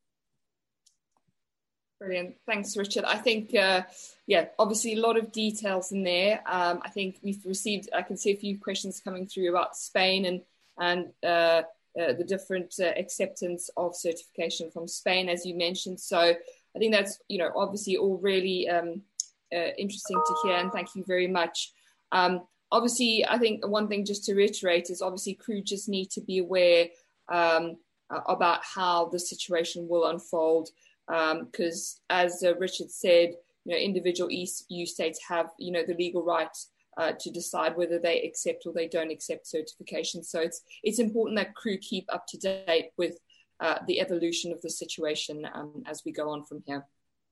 Brilliant. Thanks, Richard. I think, uh, yeah, obviously a lot of details in there. Um, I think we've received, I can see a few questions coming through about Spain and, and uh, uh, the different uh, acceptance of certification from Spain, as you mentioned. So I think that's, you know, obviously all really um, uh, interesting to hear, and thank you very much. Um, obviously, I think one thing just to reiterate is obviously crew just need to be aware um, about how the situation will unfold. Because um, as uh, Richard said, you know, individual E U states have, you know, the legal right uh, to decide whether they accept or they don't accept certification. So it's it's important that crew keep up to date with uh, the evolution of the situation um, as we go on from here.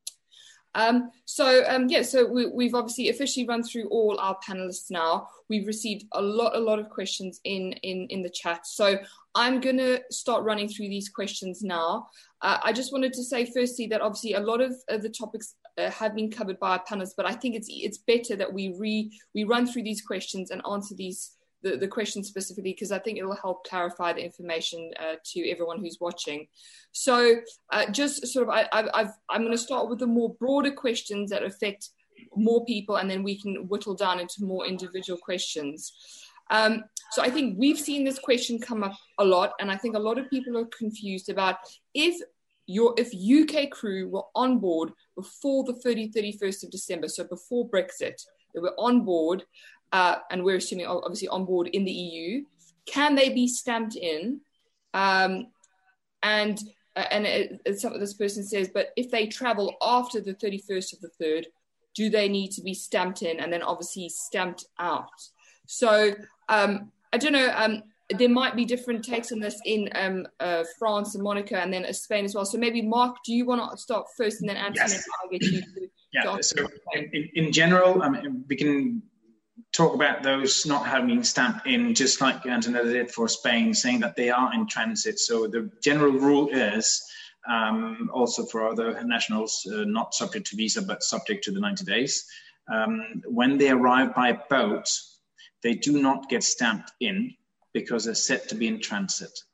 Um, so um, yeah, so we, we've obviously officially run through all our panelists now. We've received a lot, a lot of questions in in in the chat. So I'm going to start running through these questions now. Uh, I just wanted to say firstly that obviously a lot of uh, the topics uh, have been covered by our panelists, but I think it's it's better that we re we run through these questions and answer these the, the questions specifically, because I think it will help clarify the information uh, to everyone who's watching. So uh, just sort of, I, I've, I've, I'm going to start with the more broader questions that affect more people, and then we can whittle down into more individual questions. Um, so I think we've seen this question come up a lot, and I think a lot of people are confused about if your if U K crew were on board before the thirtieth, thirty-first of December, so before Brexit, they were on board, uh, and we're assuming obviously on board in the E U, can they be stamped in? Um, and uh, and it, it, some, this person says, but if they travel after the thirty-first of the third, do they need to be stamped in and then obviously stamped out? So um, I don't know, um, there might be different takes on this in um, uh, France and Monaco, and then uh, Spain as well. So maybe Mark, do you want to start first, and then Anthony, yes. I'll get you to Yeah, so in, in general, I mean, we can talk about those not having stamped in, just like Antonella did for Spain, saying that they are in transit. So the general rule is, um, also for other nationals, uh, not subject to visa, but subject to the ninety days. Um, when they arrive by boat, they do not get stamped in because they're set to be in transit.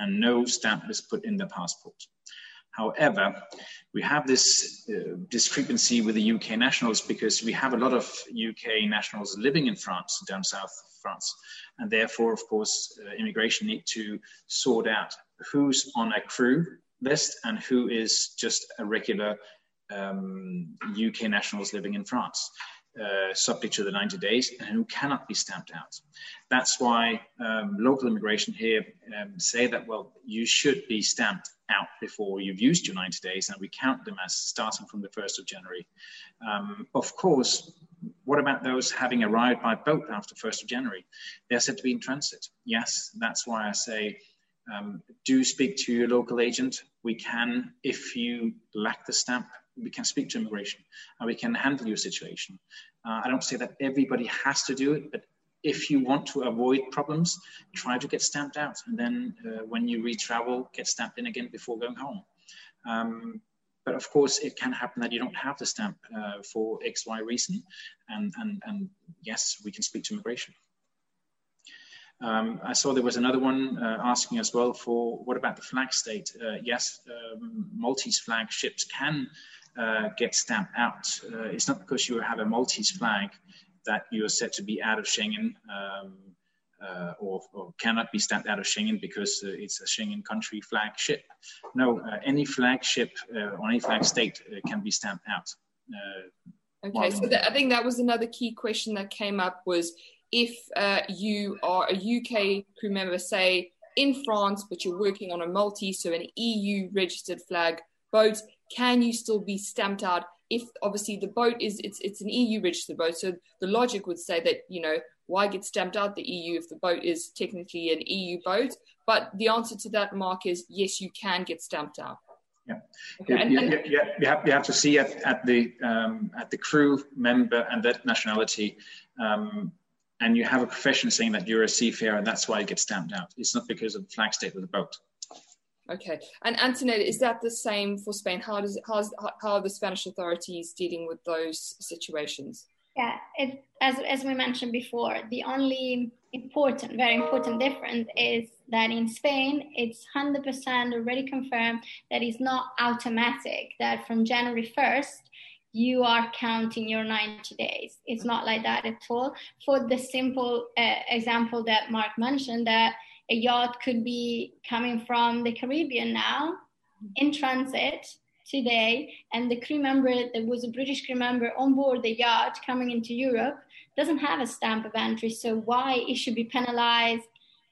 and no stamp is put in the passport. However, we have this uh, discrepancy with the U K nationals because we have a lot of U K nationals living in France, down south of France, and therefore, of course, uh, immigration need to sort out who's on a crew list and who is just a regular um, U K nationals living in France, uh, subject to the ninety days, and who cannot be stamped out. That's why um, local immigration here um, say that, well, you should be stamped out before you've used your ninety days, and we count them as starting from the first of January. Um, of course, what about those having arrived by boat after first of January? They're said to be in transit. Yes, that's why I say um, do speak to your local agent. We can, if you lack the stamp, we can speak to immigration and we can handle your situation. Uh, I don't say that everybody has to do it, but if you want to avoid problems, try to get stamped out. And then uh, when you re-travel, get stamped in again before going home. Um, but of course, it can happen that you don't have the stamp uh, for X, Y reason. And, and, and yes, we can speak to immigration. Um, I saw there was another one uh, asking as well for what about the flag state? Uh, yes, um, Maltese flag ships can uh, get stamped out. Uh, it's not because you have a Maltese flag that you're said to be out of Schengen um, uh, or, or cannot be stamped out of Schengen because uh, it's a Schengen country flag ship. No, uh, any flag ship uh, or any flag state uh, can be stamped out. Uh, okay, so that, I think that was another key question that came up was if uh, you are a U K crew member, say in France, but you're working on a Maltese, so an E U registered flag boat, can you still be stamped out? If obviously the boat is, it's it's an E U registered boat, so the logic would say that, you know, why get stamped out the E U if the boat is technically an E U boat? But the answer to that, Mark, is yes, you can get stamped out. Yeah, okay. you, and, you, and, you, you, have, you have to see at, at the um, at the crew member and that nationality, um, and you have a profession saying that you're a seafarer, and that's why you get stamped out. It's not because of the flag state of the boat. Okay, and Antonella, is that the same for Spain? How does how's, how are the Spanish authorities dealing with those situations? Yeah, it, as as we mentioned before, the only important, very important difference is that in Spain, it's one hundred percent already confirmed that it's not automatic, that from January first, you are counting your ninety days. It's not like that at all. For the simple uh, example that Mark mentioned, that a yacht could be coming from the Caribbean now in transit today, and the crew member that was a British crew member on board the yacht coming into Europe doesn't have a stamp of entry. So why it should be penalized,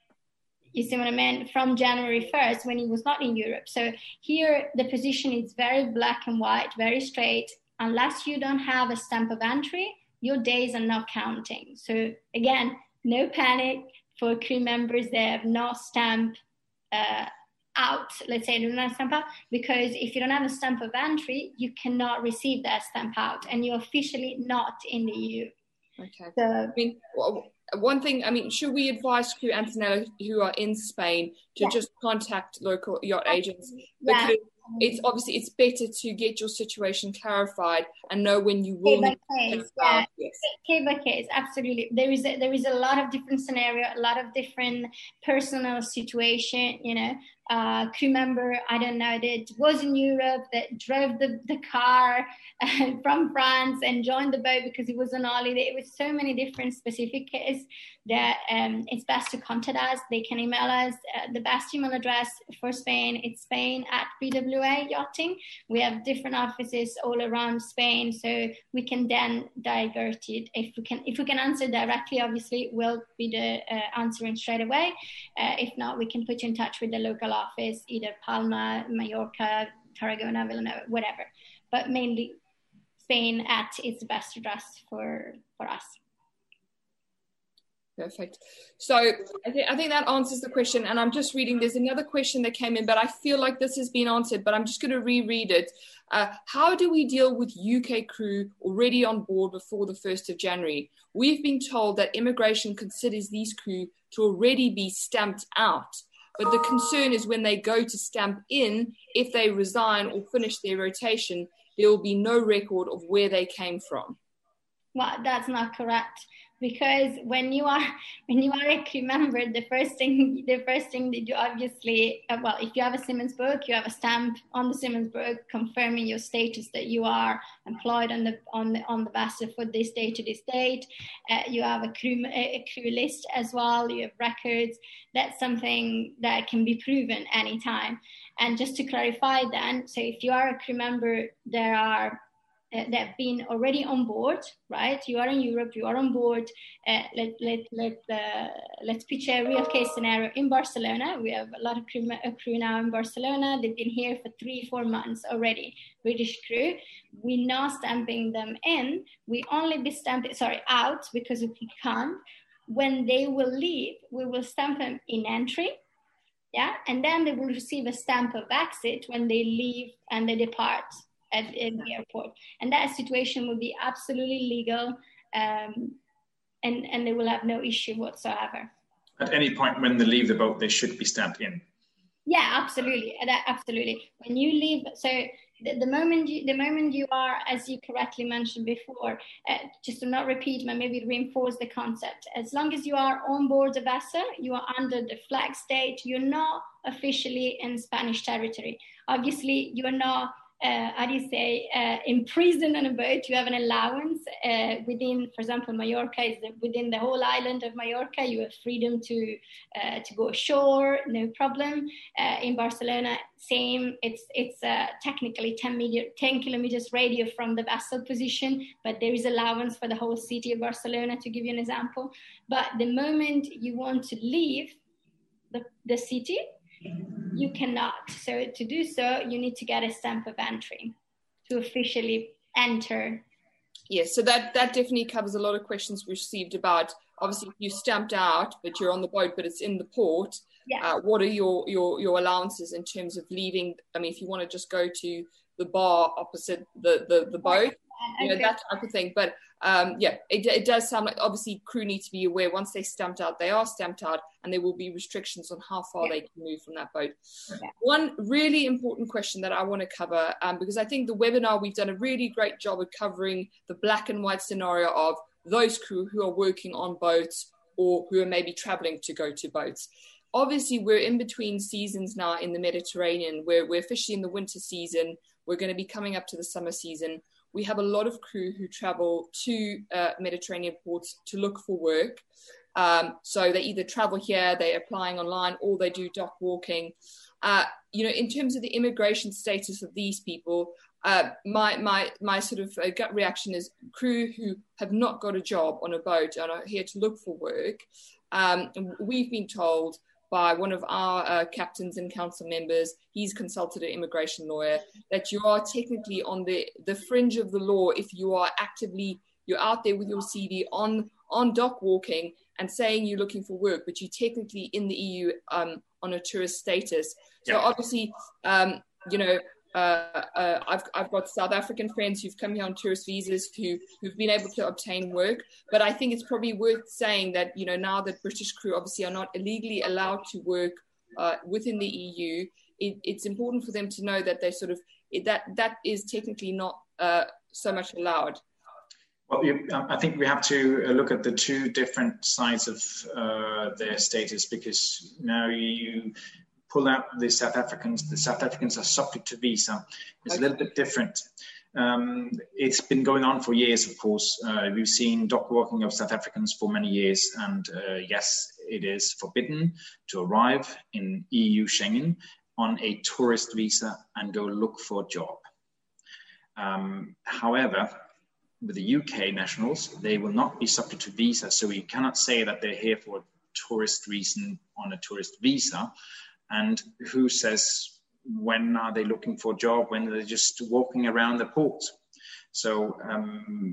you see what I mean, from January first when he was not in Europe. So here the position is very black and white, very straight. Unless you don't have a stamp of entry, your days are not counting. So again, no panic for crew members that have no stamp uh, out, let's say, do not stamp out, because if you don't have a stamp of entry, you cannot receive that stamp out, and you're officially not in the E U. Okay. So, I mean, one thing, I mean, should we advise crew, Antonella, who are in Spain to yeah. just contact local yacht agents? Because yeah. it's obviously, it's better to get your situation clarified and know when you will case by case, yeah. yes. case by case, absolutely. There is a, there is a lot of different scenario, a lot of different personal situation, you know. Uh, crew member, I don't know, that was in Europe, that drove the, the car uh, from France and joined the boat because he was on holiday. It was so many different specific cases that um, it's best to contact us. They can email us. Uh, the best email address for Spain, it's Spain at B W A Yachting. We have different offices all around Spain, so we can then divert it. If we can, if we can answer directly, obviously, we'll be the uh, answering straight away. Uh, if not, we can put you in touch with the local office, either Palma, Mallorca, Tarragona, Villanova, whatever. But mainly Spain at is the best address for, for us. Perfect. So I, th- I think that answers the question. And I'm just reading, there's another question that came in, but I feel like this has been answered, but I'm just going to reread it. Uh, how do we deal with U K crew already on board before the first of January? We've been told that immigration considers these crew to already be stamped out. But the concern is when they go to stamp in, if they resign or finish their rotation, there will be no record of where they came from. Well, that's not correct, because when you are when you are a crew member, the first thing the first thing that you obviously uh, well, if you have a Siemens book, you have a stamp on the Siemens book confirming your status that you are employed on the on the on the vessel for this day to this date. Uh, you have a crew a crew list as well. You have records. That's something that can be proven anytime. And just to clarify, then, so if you are a crew member, there are Uh, that have been already on board, right? You are in Europe, you are on board. Uh, let, let, let, uh, let's picture a real case scenario in Barcelona. We have a lot of crew, a crew now in Barcelona. They've been here for three, four months already, British crew. We're not stamping them in. We only be stamping, sorry, out, because we can't. When they will leave, we will stamp them in entry. Yeah, and then they will receive a stamp of exit when they leave and they depart at, at the airport. And that situation will be absolutely legal, um, and, and they will have no issue whatsoever. At any point when they leave the boat, they should be stamped in. Yeah, absolutely, that, absolutely. When you leave, so the, the moment you, the moment you are, as you correctly mentioned before, uh, just to not repeat, but maybe reinforce the concept. As long as you are on board the vessel, you are under the flag state. You're not officially in Spanish territory. Obviously, you are not. Uh, how do you say, uh, imprisoned on a boat. You have an allowance uh, within, for example, Mallorca is the, within the whole island of Mallorca. You have freedom to uh, to go ashore, no problem. Uh, in Barcelona, same. It's it's uh, technically ten, meter, ten kilometers radio from the vessel position, but there is allowance for the whole city of Barcelona, to give you an example. But the moment you want to leave the, the city, you cannot. So to do so, you need to get a stamp of entry to officially enter. Yes, so that, that definitely covers a lot of questions we received about, obviously, if you stamped out, but you're on the boat, but it's in the port, yeah. uh, what are your, your, your allowances in terms of leaving? I mean, if you want to just go to the bar opposite the, the, the boat, you know, that type of thing. But um, yeah, it, it does sound like, obviously, crew need to be aware once they're stamped out, they are stamped out, and there will be restrictions on how far yeah. they can move from that boat. Okay. One really important question that I want to cover, um, because I think the webinar, we've done a really great job of covering the black and white scenario of those crew who are working on boats or who are maybe traveling to go to boats. Obviously, we're in between seasons now in the Mediterranean, where we're officially in the winter season. We're going to be coming up to the summer season. We have a lot of crew who travel to uh, Mediterranean ports to look for work. Um, so they either travel here, they're applying online, or they do dock walking. Uh, you know, in terms of the immigration status of these people, uh, my my my sort of uh, gut reaction is crew who have not got a job on a boat and are here to look for work. Um, we've been told by one of our uh, captains and council members, he's consulted an immigration lawyer, that you are technically on the, the fringe of the law if you are actively, you're out there with your C V on, on dock walking and saying you're looking for work, but you're technically in the E U um, on a tourist status. So yeah. obviously, um, you know, uh, uh, I've I've got South African friends who've come here on tourist visas who, who've been able to obtain work. But I think it's probably worth saying that, you know, now that British crew obviously are not illegally allowed to work uh, within the E U, it, it's important for them to know that they sort of, that that is technically not uh, so much allowed. Well, you, I think we have to look at the two different sides of uh, their status, because now you pull out the South Africans, the South Africans are subject to visa. It's okay. A little bit different. Um, it's been going on for years, of course. Uh, we've seen dock walking of South Africans for many years, and uh, yes, it is forbidden to arrive in E U Schengen on a tourist visa and go look for a job. Um, however, with the U K nationals, they will not be subject to visa, so you cannot say that they're here for a tourist reason on a tourist visa. And who says when are they looking for a job, when they're just walking around the port? So um,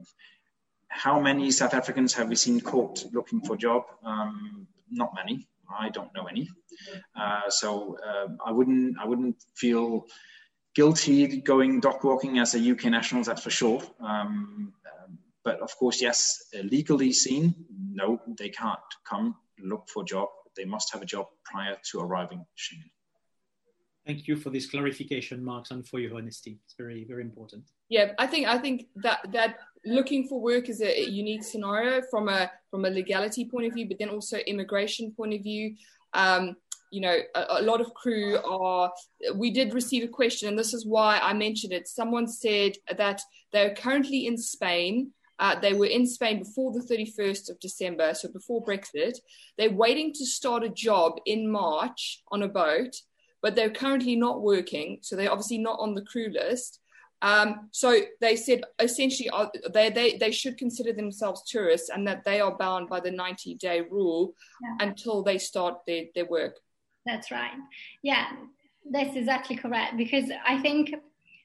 how many South Africans have we seen caught looking for a job? Um, not many. I don't know any. Uh, so uh, I wouldn't I wouldn't feel guilty going dock walking as a U K national, that's for sure. Um, but of course, yes, legally seen, no, they can't come look for a job. They must have a job prior to arriving in Schengen. Thank you for this clarification, Mark, and for your honesty. It's very, very important. Yeah, I think I think that that looking for work is a unique scenario from a from a legality point of view, but then also immigration point of view. Um, you know, a, a lot of crew are. We did receive a question, and this is why I mentioned it. Someone said that they're currently in Spain. Uh, they were in Spain before the thirty-first of December, so before Brexit. They're waiting to start a job in March on a boat, but they're currently not working, so they're obviously not on the crew list. Um, so they said essentially uh, they, they, they should consider themselves tourists and that they are bound by the ninety-day rule yeah. until they start their, their work. That's right. Yeah, that's exactly correct. Because I think,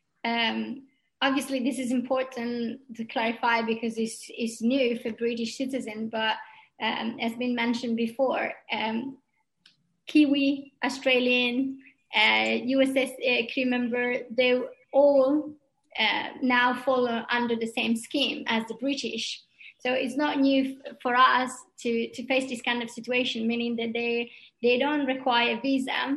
um, obviously, this is important to clarify because it's, it's new for British citizens, but um, as been mentioned before, um, Kiwi, Australian, uh, U S S uh, crew member, they all uh, now follow under the same scheme as the British. So it's not new f- for us to, to face this kind of situation, meaning that they they don't require a visa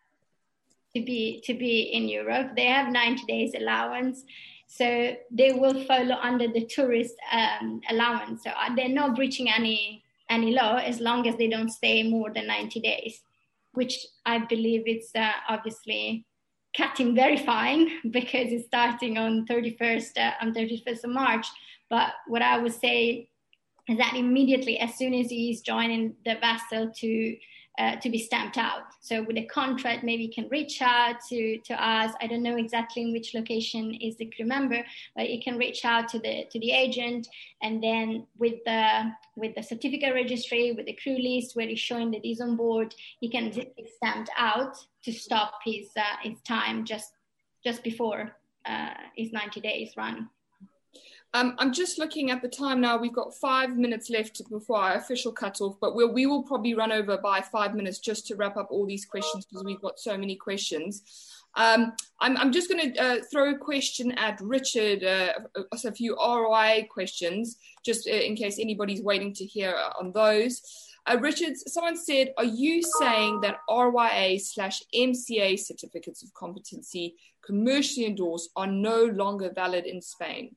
to be to be in Europe. They have ninety days allowance, so they will follow under the tourist um, allowance. So they're not breaching any any law as long as they don't stay more than ninety days, which I believe it's uh, obviously cutting very fine because it's starting on thirty-first uh, on thirty-first of March. But what I would say is that immediately, as soon as he's joining the vessel, to uh, to be stamped out. So with a contract, maybe you can reach out to, to us. I don't know exactly in which location is the crew member, but you can reach out to the to the agent, and then with the with the certificate registry, with the crew list where he's showing that he's on board, he can get stamped out to stop his uh, his time just just before uh, his ninety days run. Um, I'm just looking at the time now. We've got five minutes left before our official cutoff, but we'll, we will probably run over by five minutes just to wrap up all these questions because we've got so many questions. Um, I'm, I'm just going to uh, throw a question at Richard, uh, a few R O I A questions, just uh, in case anybody's waiting to hear on those. Uh, Richard, someone said, are you saying that R Y A slash M C A certificates of competency commercially endorsed are no longer valid in Spain?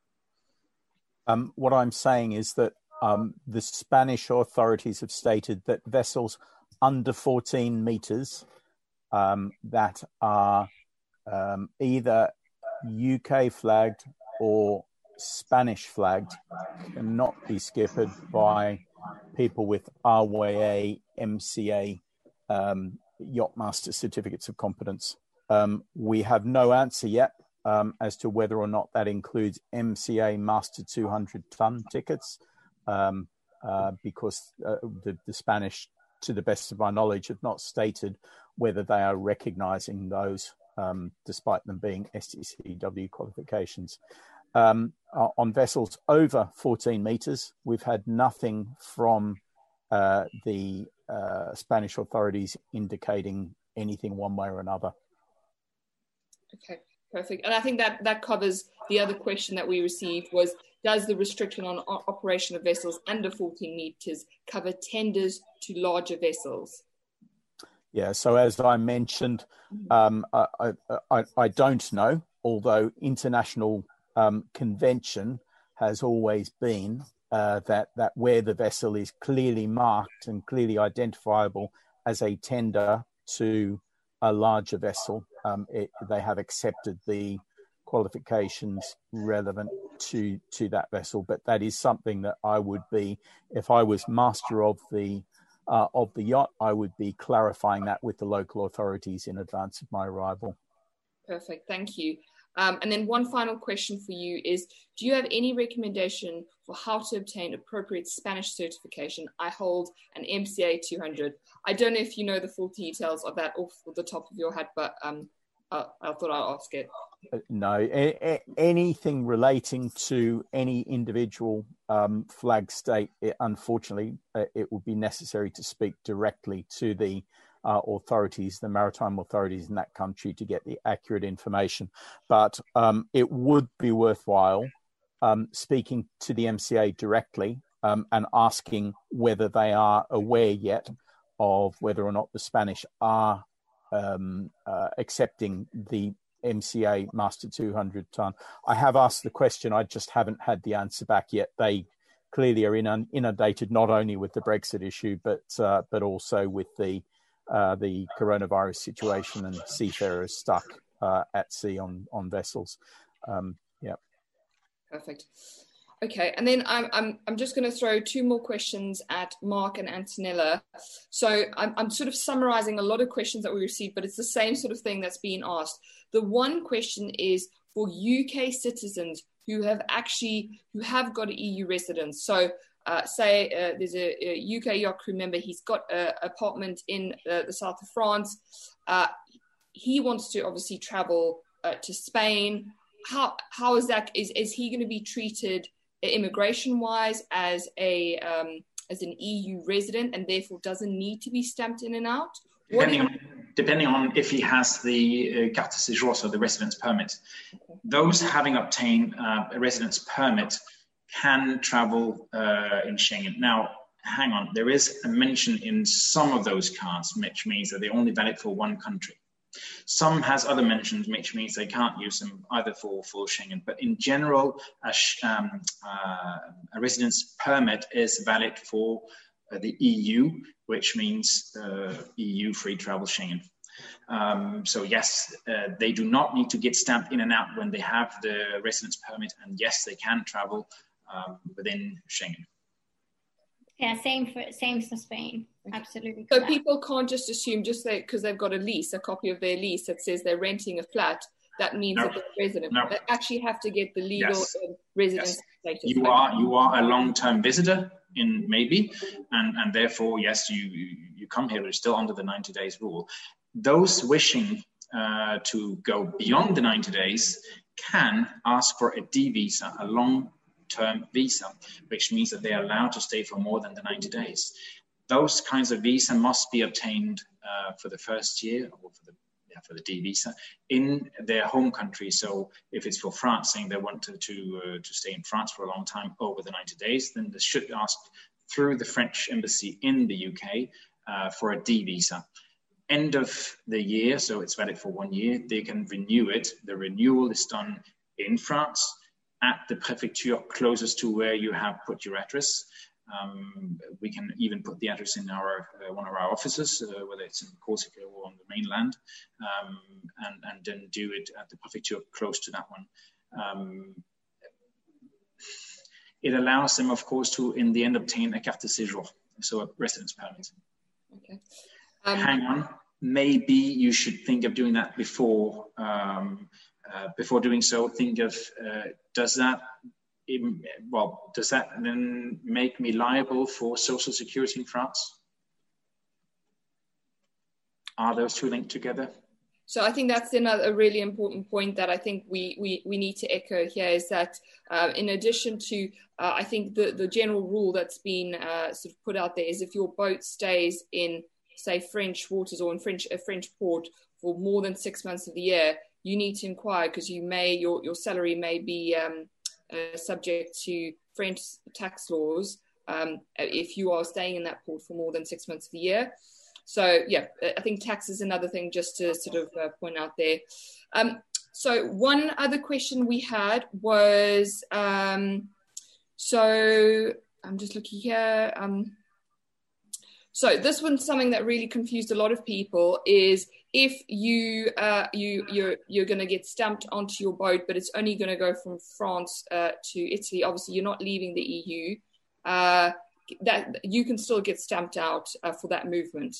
Um, what I'm saying is that um, the Spanish authorities have stated that vessels under fourteen meters um, that are um, either U K flagged or Spanish flagged cannot be skippered by people with R Y A, M C A, um, Yachtmaster certificates of competence. Um, we have no answer yet Um, as to whether or not that includes M C A Master two hundred ton tickets, um, uh, because uh, the, the Spanish, to the best of my knowledge, have not stated whether they are recognising those, um, despite them being S T C W qualifications. Um, on vessels over fourteen metres, we've had nothing from uh, the uh, Spanish authorities indicating anything one way or another. Okay. Perfect. And I think that that covers the other question that we received was, does the restriction on operation of vessels under fourteen meters cover tenders to larger vessels? Yeah, so as I mentioned, um, I, I, I don't know, although international um, convention has always been uh, that, that where the vessel is clearly marked and clearly identifiable as a tender to a larger vessel, um, it, they have accepted the qualifications relevant to to that vessel. But that is something that I would be, if I was master of the uh, of the yacht, I would be clarifying that with the local authorities in advance of my arrival. Perfect, thank you. Um, and then one final question for you is, do you have any recommendation for how to obtain appropriate Spanish certification? I hold an M C A two hundred. I don't know if you know the full details of that off the top of your head, but um, uh, I thought I'd ask it. No, a- a- anything relating to any individual um, flag state, it, unfortunately, uh, it would be necessary to speak directly to the Uh, authorities, the maritime authorities in that country, to get the accurate information. But um, it would be worthwhile um, speaking to the M C A directly um, and asking whether they are aware yet of whether or not the Spanish are um, uh, accepting the M C A Master two hundred ton. I have asked the question, I just haven't had the answer back yet. They clearly are inundated not only with the Brexit issue, but uh, but also with the uh, the coronavirus situation and seafarers stuck uh, at sea on on vessels. Um, yeah. Perfect. Okay, and then I'm I'm I'm just going to throw two more questions at Mark and Antonella. So I'm I'm sort of summarising a lot of questions that we received, but it's the same sort of thing that's being asked. The one question is for U K citizens who have actually who have got an E U residence. So uh, say uh, there's a, a U K yacht crew member. He's got an apartment in uh, the south of France. Uh, he wants to obviously travel uh, to Spain. How how is that? Is is he going to be treated immigration-wise as a um, as an E U resident and therefore doesn't need to be stamped in and out? Depending on, depending on if he has the uh, carte de séjour, so the residence permit. Okay. Those having obtained uh, a residence permit can travel uh, in Schengen. Now, hang on, there is a mention in some of those cards, which means that they're only valid for one country. Some has other mentions, which means they can't use them either for full Schengen. But in general, a, um, uh, a residence permit is valid for uh, the E U, which means uh, E U free travel Schengen. Um, so yes, uh, they do not need to get stamped in and out when they have the residence permit. And yes, they can travel um, within Schengen. Yeah, same for same for Spain. Absolutely. So people can't just assume just because they've got a lease, a copy of their lease that says they're renting a flat, that means no. that they're resident. No. They actually have to get the legal yes. residence yes. status. You are you are a long-term visitor in maybe, and and therefore yes, you you come here, but it's still under the ninety days rule. Those wishing uh, to go beyond the ninety days can ask for a D visa, a long term visa, which means that they are allowed to stay for more than the ninety days. Those kinds of visa must be obtained uh, for the first year, or for the yeah, for the D visa, in their home country. So if it's for France, saying they want to to, uh, to stay in France for a long time over the ninety days, then they should ask through the French embassy in the U K uh, for a D visa. End of the year, so it's valid for one year, they can renew it. The renewal is done in France, at the prefecture closest to where you have put your address. Um, we can even put the address in our uh, one of our offices, uh, whether it's in Corsica or on the mainland, um, and, and then do it at the prefecture close to that one. Um, it allows them, of course, to, in the end, obtain a carte de séjour, so a residence permit. Okay. Um, Hang on, maybe you should think of doing that before um, Uh, before doing so, think of, uh, does that, even, well, does that then make me liable for Social Security in France? Are those two linked together? So I think that's another a really important point that I think we, we, we need to echo here is that uh, in addition to, uh, I think the, the general rule that's been uh, sort of put out there is if your boat stays in, say, French waters or in French a French port for more than six months of the year, you need to inquire because you may your your salary may be um, uh, subject to French tax laws um, if you are staying in that port for more than six months of the year. So yeah, I think tax is another thing just to sort of uh, point out there. Um, so one other question we had was um, so I'm just looking here. Um, so this one's something that really confused a lot of people is. If you uh, you you're you're going to get stamped onto your boat, but it's only going to go from France uh, to Italy. Obviously, you're not leaving the E U. Uh, that you can still get stamped out uh, for that movement.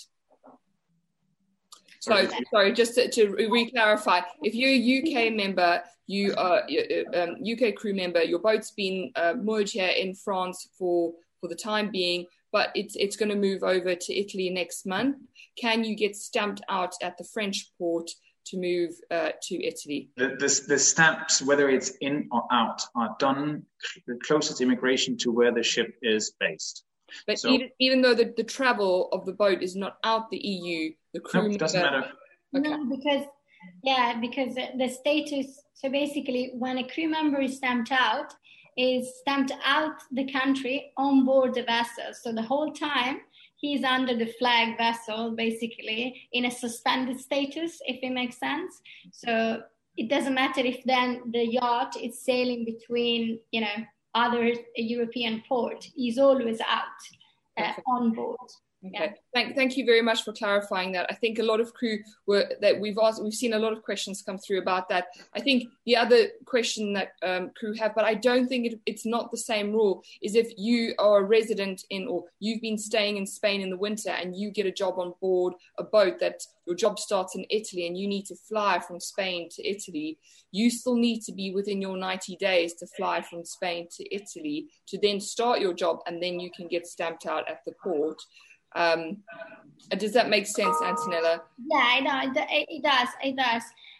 So sorry, just to, to re-clarify, if you're a U K member, you are um, U K crew member, your boat's been uh, moored here in France for for the time being, but it's it's going to move over to Italy next month. Can you get stamped out at the French port to move uh, to Italy? The, the, the stamps, whether it's in or out, are done cl- closest immigration to where the ship is based. But so, even, even though the, the travel of the boat is not out the E U, the crew no, member... doesn't matter. Okay. No, because, yeah, because the status, so basically when a crew member is stamped out, is stamped out the country on board the vessel. So the whole time he's under the flag vessel, basically, in a suspended status, if it makes sense. So it doesn't matter if then the yacht is sailing between, you know, other European port. He's always out uh, on board. Okay. Yeah. Thank, thank you very much for clarifying that. I think a lot of crew were that we've asked, we've seen a lot of questions come through about that. I think the other question that um, crew have, but I don't think it, it's not the same rule, is if you are a resident in, or you've been staying in Spain in the winter and you get a job on board a boat that your job starts in Italy and you need to fly from Spain to Italy, you still need to be within your ninety days to fly from Spain to Italy to then start your job, and then you can get stamped out at the port. Um, does that make sense, Antonella? Yeah, it, it does. It does.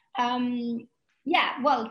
Um, yeah. Well,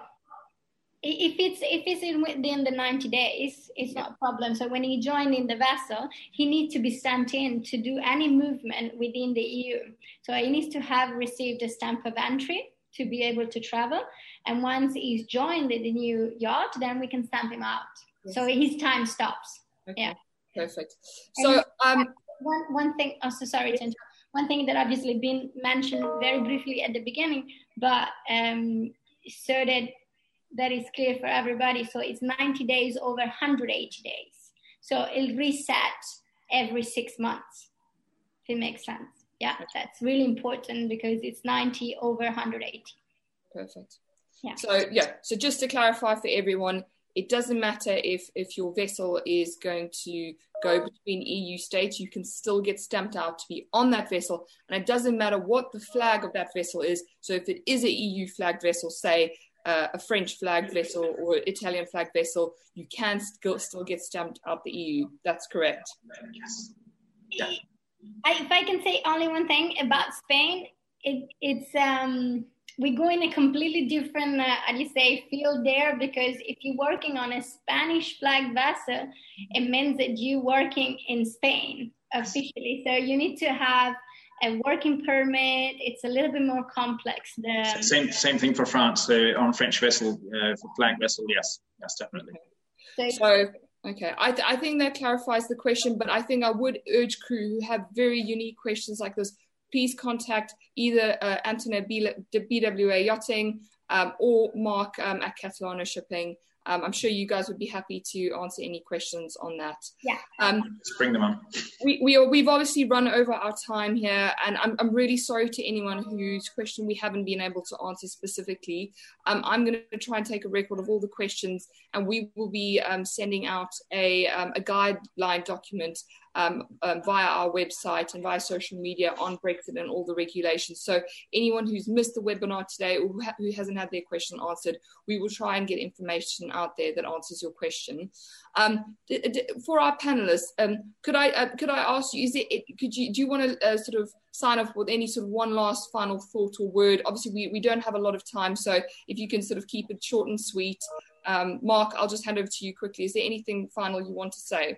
if it's if it's in within the ninety days, it's not a problem. So when he joined in the vessel, he needs to be sent in to do any movement within the E U. So he needs to have received a stamp of entry to be able to travel. And once he's joined the new yacht, then we can stamp him out. Yes. So his time stops. Okay. Yeah. Perfect. So um. One one thing, oh, so sorry to interrupt. One thing that obviously been mentioned very briefly at the beginning, but um, so that that is clear for everybody. So it's ninety days over one hundred eighty days. So it'll reset every six months, if it makes sense. Yeah, that's really important because it's ninety over one hundred eighty. Perfect. Yeah. So yeah, so just to clarify for everyone, it doesn't matter if, if your vessel is going to go between E U states, you can still get stamped out to be on that vessel. And it doesn't matter what the flag of that vessel is. So if it is an E U flagged vessel, say uh, a French flagged vessel or Italian flagged vessel, you can still, still get stamped out the E U. That's correct. Yes. Yeah. I, if I can say only one thing about Spain, it, it's... um. we go in a completely different, uh, how do you say, field there, because if you're working on a Spanish flag vessel, it means that you're working in Spain officially. So you need to have a working permit. It's a little bit more complex. The... Same same thing for France. Uh, on French vessel, uh, for flag vessel, yes, yes, definitely. Okay. So, so okay, I, th- I think that clarifies the question, but I think I would urge crew who have very unique questions like this, please contact either uh, Antonella B W A Yachting um, or Mark um, at Catalana Shipping. Um, I'm sure you guys would be happy to answer any questions on that. Yeah. Um, Just bring them on. We, we are, we've obviously run over our time here, and I'm, I'm really sorry to anyone whose question we haven't been able to answer specifically. Um, I'm going to try and take a record of all the questions, and we will be um, sending out a, um, a guideline document Um, um, via our website and via social media on Brexit and all the regulations. So anyone who's missed the webinar today or who, ha- who hasn't had their question answered, we will try and get information out there that answers your question. Um, d- d- for our panelists, um, could I uh, could I ask you, is it, could you do you want to uh, sort of sign off with any sort of one last final thought or word? Obviously, we, we don't have a lot of time, so if you can sort of keep it short and sweet. Um, Mark, I'll just hand over to you quickly. Is there anything final you want to say?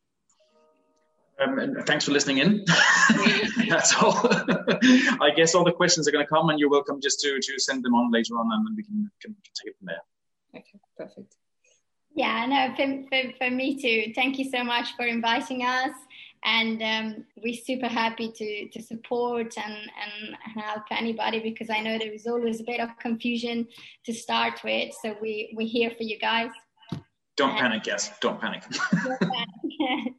Um, and thanks for listening in. That's all. I guess all the questions are going to come, and you're welcome just to, to send them on later on, and then we can, can take it from there. Okay, perfect. Yeah, no, for, for, for me too. Thank you so much for inviting us. And um, we're super happy to, to support and, and help anybody, because I know there is always a bit of confusion to start with. So we, we're here for you guys. Don't and, panic, yes. Don't panic. Don't panic.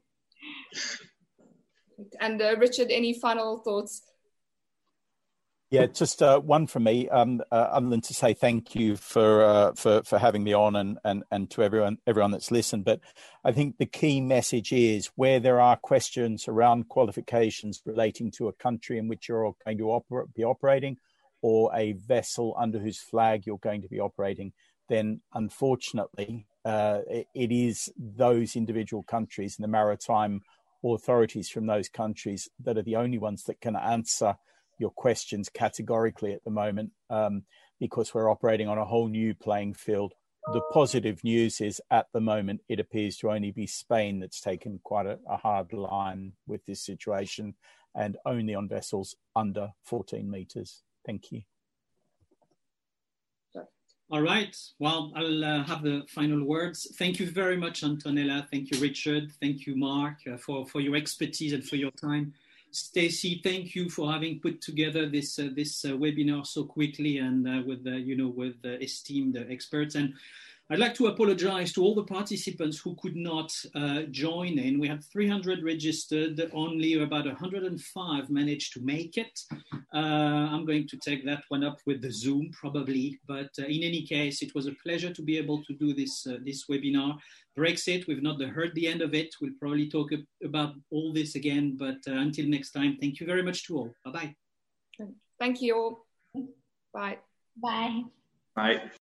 And uh, Richard, any final thoughts? Yeah, just uh, one from me. Um, uh, other than to say thank you for uh, for for having me on, and and and to everyone everyone that's listened. But I think the key message is, where there are questions around qualifications relating to a country in which you're going to oper- be operating, or a vessel under whose flag you're going to be operating, then unfortunately uh, it, it is those individual countries and the maritime authorities from those countries that are the only ones that can answer your questions categorically at the moment, um, because we're operating on a whole new playing field. The positive news is, at the moment, it appears to only be Spain that's taken quite a, a hard line with this situation, and only on vessels under fourteen meters. Thank you. All right. Well, I'll uh, have the final words. Thank you very much, Antonella. Thank you, Richard. Thank you, Mark, uh, for, for your expertise and for your time. Stacey, thank you for having put together this uh, this uh, webinar so quickly and uh, with uh, you know with uh, esteemed experts. And I'd like to apologize to all the participants who could not uh, join in. We had three hundred registered, only about one hundred five managed to make it. Uh, I'm going to take that one up with the Zoom probably, but uh, in any case, it was a pleasure to be able to do this, uh, this webinar. Brexit, we've not heard the end of it. We'll probably talk about all this again, but uh, until next time, thank you very much to all. Bye-bye. Thank you all. Bye. Bye. Bye.